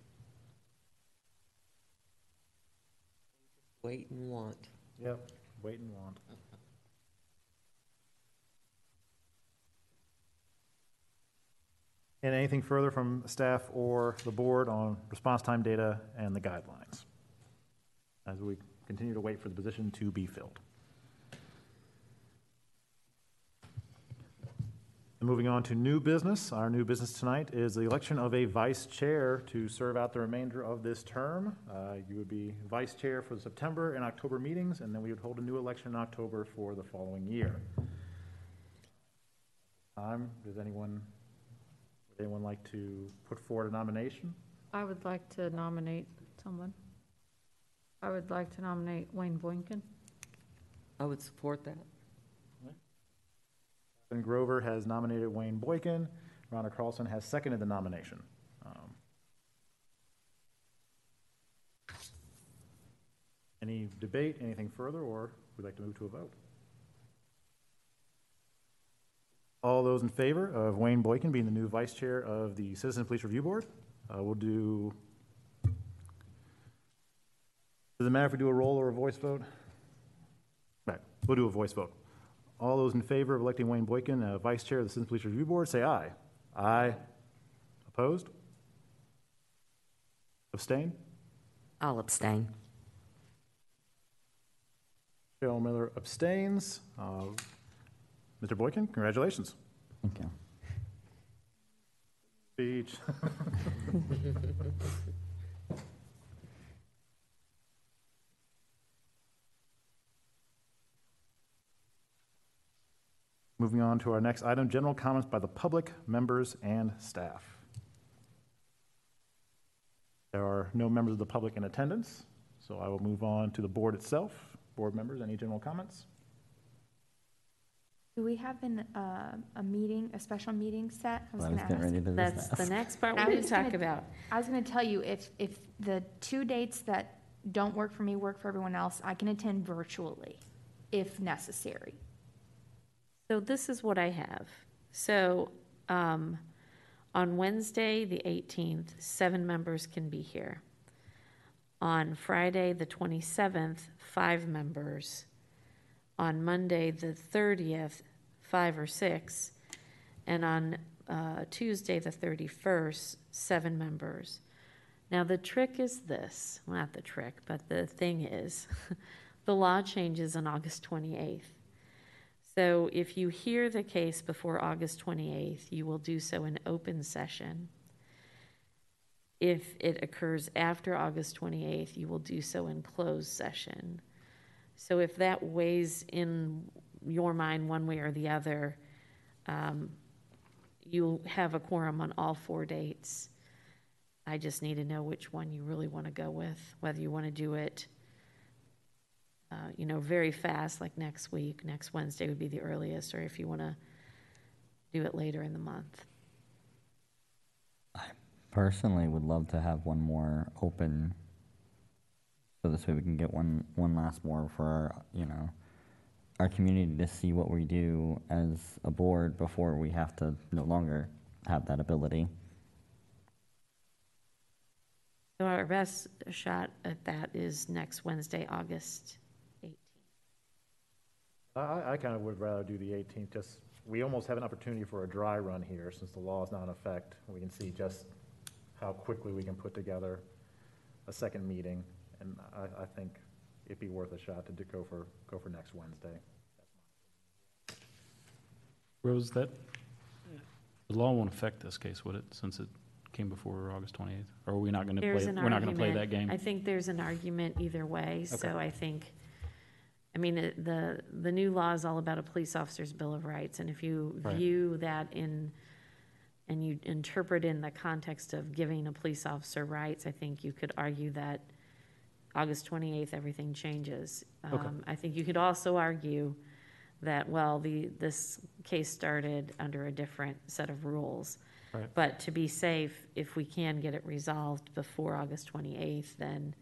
Wait and want. Yep, wait and want. And anything further from staff or the board on response time data and the guidelines, as we continue to wait for the position to be filled. And moving on to new business. Our new business tonight is the election of a vice chair to serve out the remainder of this term. You would be vice chair for the September and October meetings, and then we would hold a new election in October for the following year. Does anyone like to put forward a nomination? I would like to nominate someone. I would like to nominate Wayne Boykin. I would support that. Ben Grover has nominated Wayne Boykin. Rhonda Carlson has seconded the nomination. Any debate, anything further, or would like to move to a vote? All those in favor of Wayne Boykin being the new vice chair of the Citizen Police Review Board, we'll do, does it matter if we do a roll or a voice vote? Right, we'll do a voice vote. All those in favor of electing Wayne Boykin vice chair of the Citizen Police Review Board, say aye. Aye. Opposed? Abstain? I'll abstain. Cheryl Miller abstains. Mr. Boykin, congratulations. Thank you. Speech. Moving on to our next item, general comments by the public, members, and staff. There are no members of the public in attendance, so I will move on to the board itself. Board members, any general comments? Do we have a meeting, a special meeting set? I was gonna getting ask. ready to That's discuss. the next part I we're was gonna talk gonna- about. I was going to tell you, if the 2 dates that don't work for me work for everyone else, I can attend virtually if necessary. So this is what I have. So, on Wednesday, the 18th, 7 members can be here. On Friday, the 27th, 5 members. On Monday, the 30th, 5 or 6. And on Tuesday, the 31st, 7 members. Now, the trick is this, well, not the trick, but the thing is, the law changes on August 28th. So if you hear the case before August 28th, you will do so in open session. If it occurs after August 28th, you will do so in closed session. So if that weighs in your mind one way or the other, you'll have a quorum on all 4 dates. I just need to know which one you really want to go with, whether you want to do it very fast, like next week. Next Wednesday would be the earliest, or if you want to do it later in the month. I personally would love to have one more open, so this way we can get one last more for our community to see what we do as a board before we have to no longer have that ability. So our best shot at that is next Wednesday, August 18th. I kind of would rather do the 18th, we almost have an opportunity for a dry run here since the law is not in effect. We can see just how quickly we can put together a second meeting, and I think it'd be worth a shot to go for next Wednesday. Rose, the law won't affect this case, would it, since it came before August 28th? Or are we not going to play, There's an we're not going to play argument. that game? I think there's an argument either way, so Okay. I think, the new law is all about a police officer's Bill of Rights, and if you Right. view that and you interpret in the context of giving a police officer rights, I think you could argue that August 28th, everything changes. Okay. I think you could also argue that, this case started under a different set of rules. Right. But to be safe, if we can get it resolved before August 28th, then,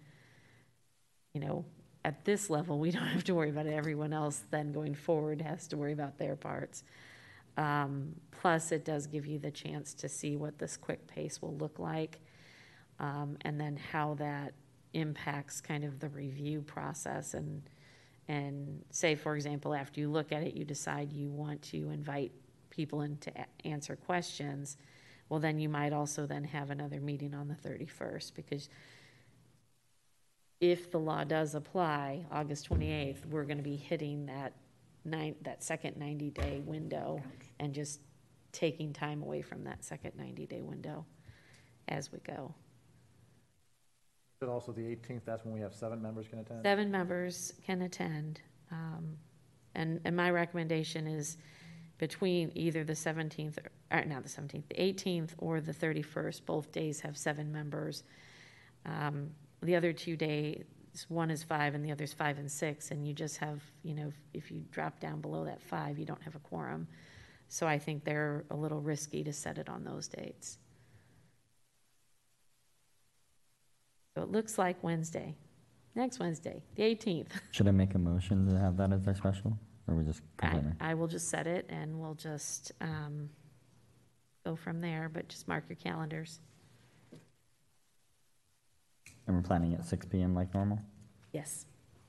at this level, we don't have to worry about it. Everyone else then going forward has to worry about their parts. Plus, it does give you the chance to see what this quick pace will look like, and then how that impacts kind of the review process. And say, for example, after you look at it, you decide you want to invite people in to answer questions. well, then you might also then have another meeting on the 31st, because if the law does apply, August 28th, we're going to be hitting that second 90-day window and just taking time away from that second 90-day window as we go. But also the 18th, that's when we have 7 members can attend? 7 members can attend. And my recommendation is between either the 17th, or not the 17th, the 18th or the 31st. Both days have 7 members. The other 2 days, one is 5 and the other is 5 and 6, and you just have, if you drop down below that 5, you don't have a quorum. So I think they're a little risky to set it on those dates. So it looks like Wednesday, next Wednesday, the 18th. Should I make a motion to have that as our special, or we just complaining? I will just set it and we'll just go from there, but just mark your calendars. And we're planning at 6 p.m. like normal? Yes.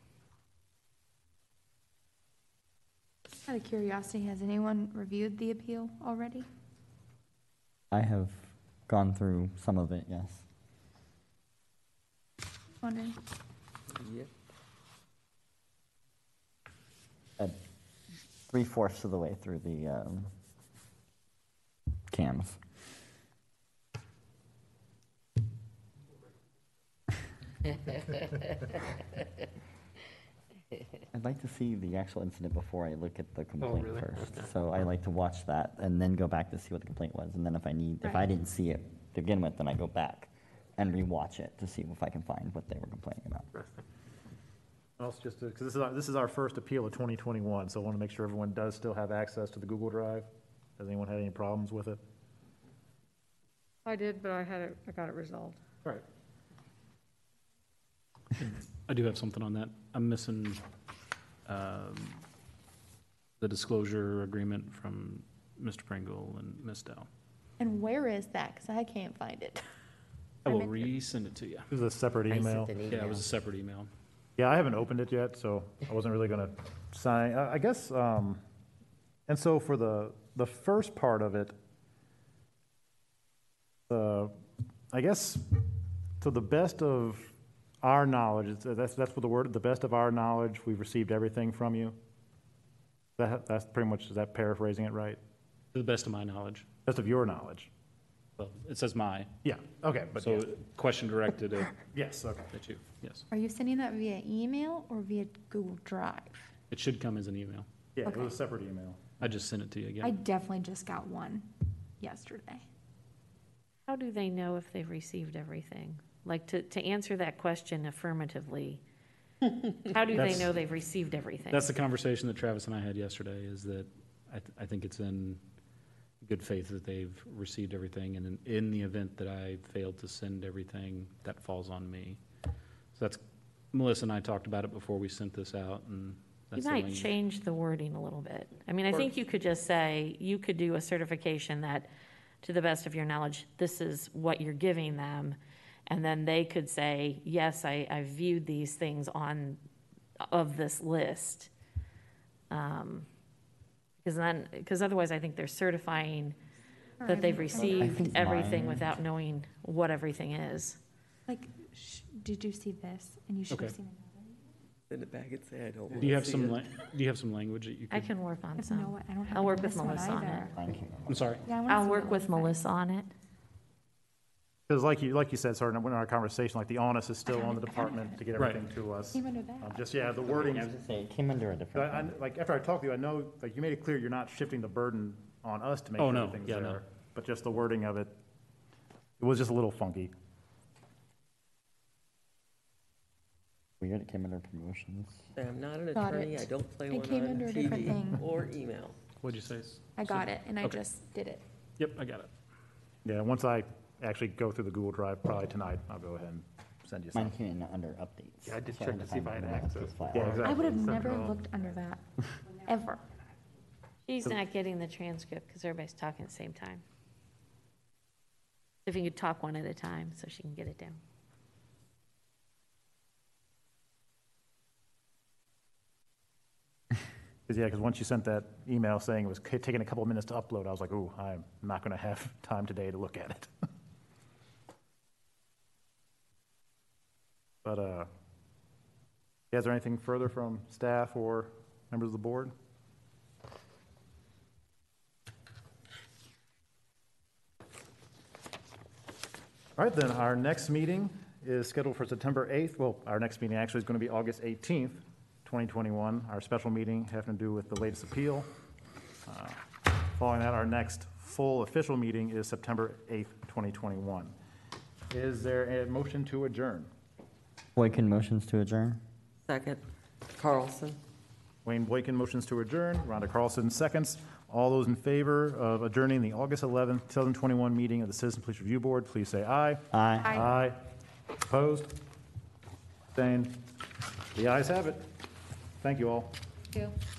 Out of curiosity, has anyone reviewed the appeal already? I have gone through some of it, yes. Wondering. Yep. At 3/4 of the way through the cams. I'd like to see the actual incident before I look at the complaint really? first. Okay. So I like to watch that and then go back to see what the complaint was. And then if I didn't see it to begin with, then I go back and rewatch it to see if I can find what they were complaining about. Also, just because this is our first appeal of 2021, so I want to make sure everyone does still have access to the Google Drive. Has anyone had any problems with it? I did, but I got it resolved. Right. I do have something on that. I'm missing the disclosure agreement from Mr. Pringle and Ms. Dow. And where is that? Because I can't find it. I will I'm in- resend it to you. This is a separate I email. sent an Yeah, it email. was a separate email. Yeah, I haven't opened it yet, so I wasn't really going to sign. I guess, and so for the first part of it, I guess, to the best of our knowledge, that's what the word, the best of our knowledge, we've received everything from you. That's pretty much, is that paraphrasing it right? To the best of my knowledge. Best of your knowledge. Well, it says my, Yeah, okay, but so question directed yes, okay. at you, yes. Are you sending that via email or via Google Drive? It should come as an email. Yeah, it Okay. was a separate email. I just sent it to you again. I definitely just got one yesterday. How do they know if they've received everything? Like, to answer that question affirmatively, how do they That's- know they've received everything? That's the conversation that Travis and I had yesterday, is that I think it's in good faith that they've received everything, and in the event that I failed to send everything, that falls on me. So that's, Melissa and I talked about it before we sent this out, and You that's the might language. change the wording a little bit. I mean, I think you could just say, you could do a certification that, to the best of your knowledge, this is what you're giving them. And then they could say, yes, I viewed these things of this list. Because otherwise I think they're certifying that they've I received think everything mine- without knowing what everything is. Like, did you see this? And you should have Okay. seen Send it back and say, I don't want to Do you have see some, it. do you have some language that you I could? can work on it. some. No, I don't have. I'll to work do with this one Melissa on either. it. Thank you. I'm sorry. Yeah, I wanna I'll see work what with it looks like. Melissa on it. Because like you said, sort of in our conversation, like the onus is still on the department to get Right. everything to us. Came under that. Just, yeah, the wording, I was just saying, it came under a different. like, after I talked to you, I know, like, you made it clear you're not shifting the burden on us to make Oh, sure no. everything's Yeah, no. there. But just the wording of it, it was just a little funky. Weird, it came under promotions. I'm not an Got attorney, it. I don't play It one came on under a different TV thing. or email. What'd you say? I got it, and I Okay. just did it. Yep, I got it. Yeah, once I actually go through the Google Drive, probably tonight, I'll go ahead and send you Mine some. came in under updates. Yeah, I did so check had to see if find I had the last access. file. Yeah, exactly. I would have Except never for all- looked under that, ever. She's not getting the transcript because everybody's talking at the same time. If you could talk one at a time so she can get it down. Because once you sent that email saying it was taking a couple of minutes to upload, I was like, ooh, I'm not going to have time today to look at it. But, yeah, is there anything further from staff or members of the board? All right, then, our next meeting is scheduled for September 8th. Well, our next meeting actually is going to be August 18th, 2021. Our special meeting having to do with the latest appeal. Following that, our next full official meeting is September 8th, 2021. Is there a motion to adjourn? Boykin motions to adjourn. Second. Carlson? Wayne Boykin motions to adjourn. Rhonda Carlson seconds. All those in favor of adjourning the August 11th, 2021 meeting of the Citizen Police Review Board, please say aye. Aye. Aye. Opposed? Abstained? The ayes have it. Thank you all. Thank you.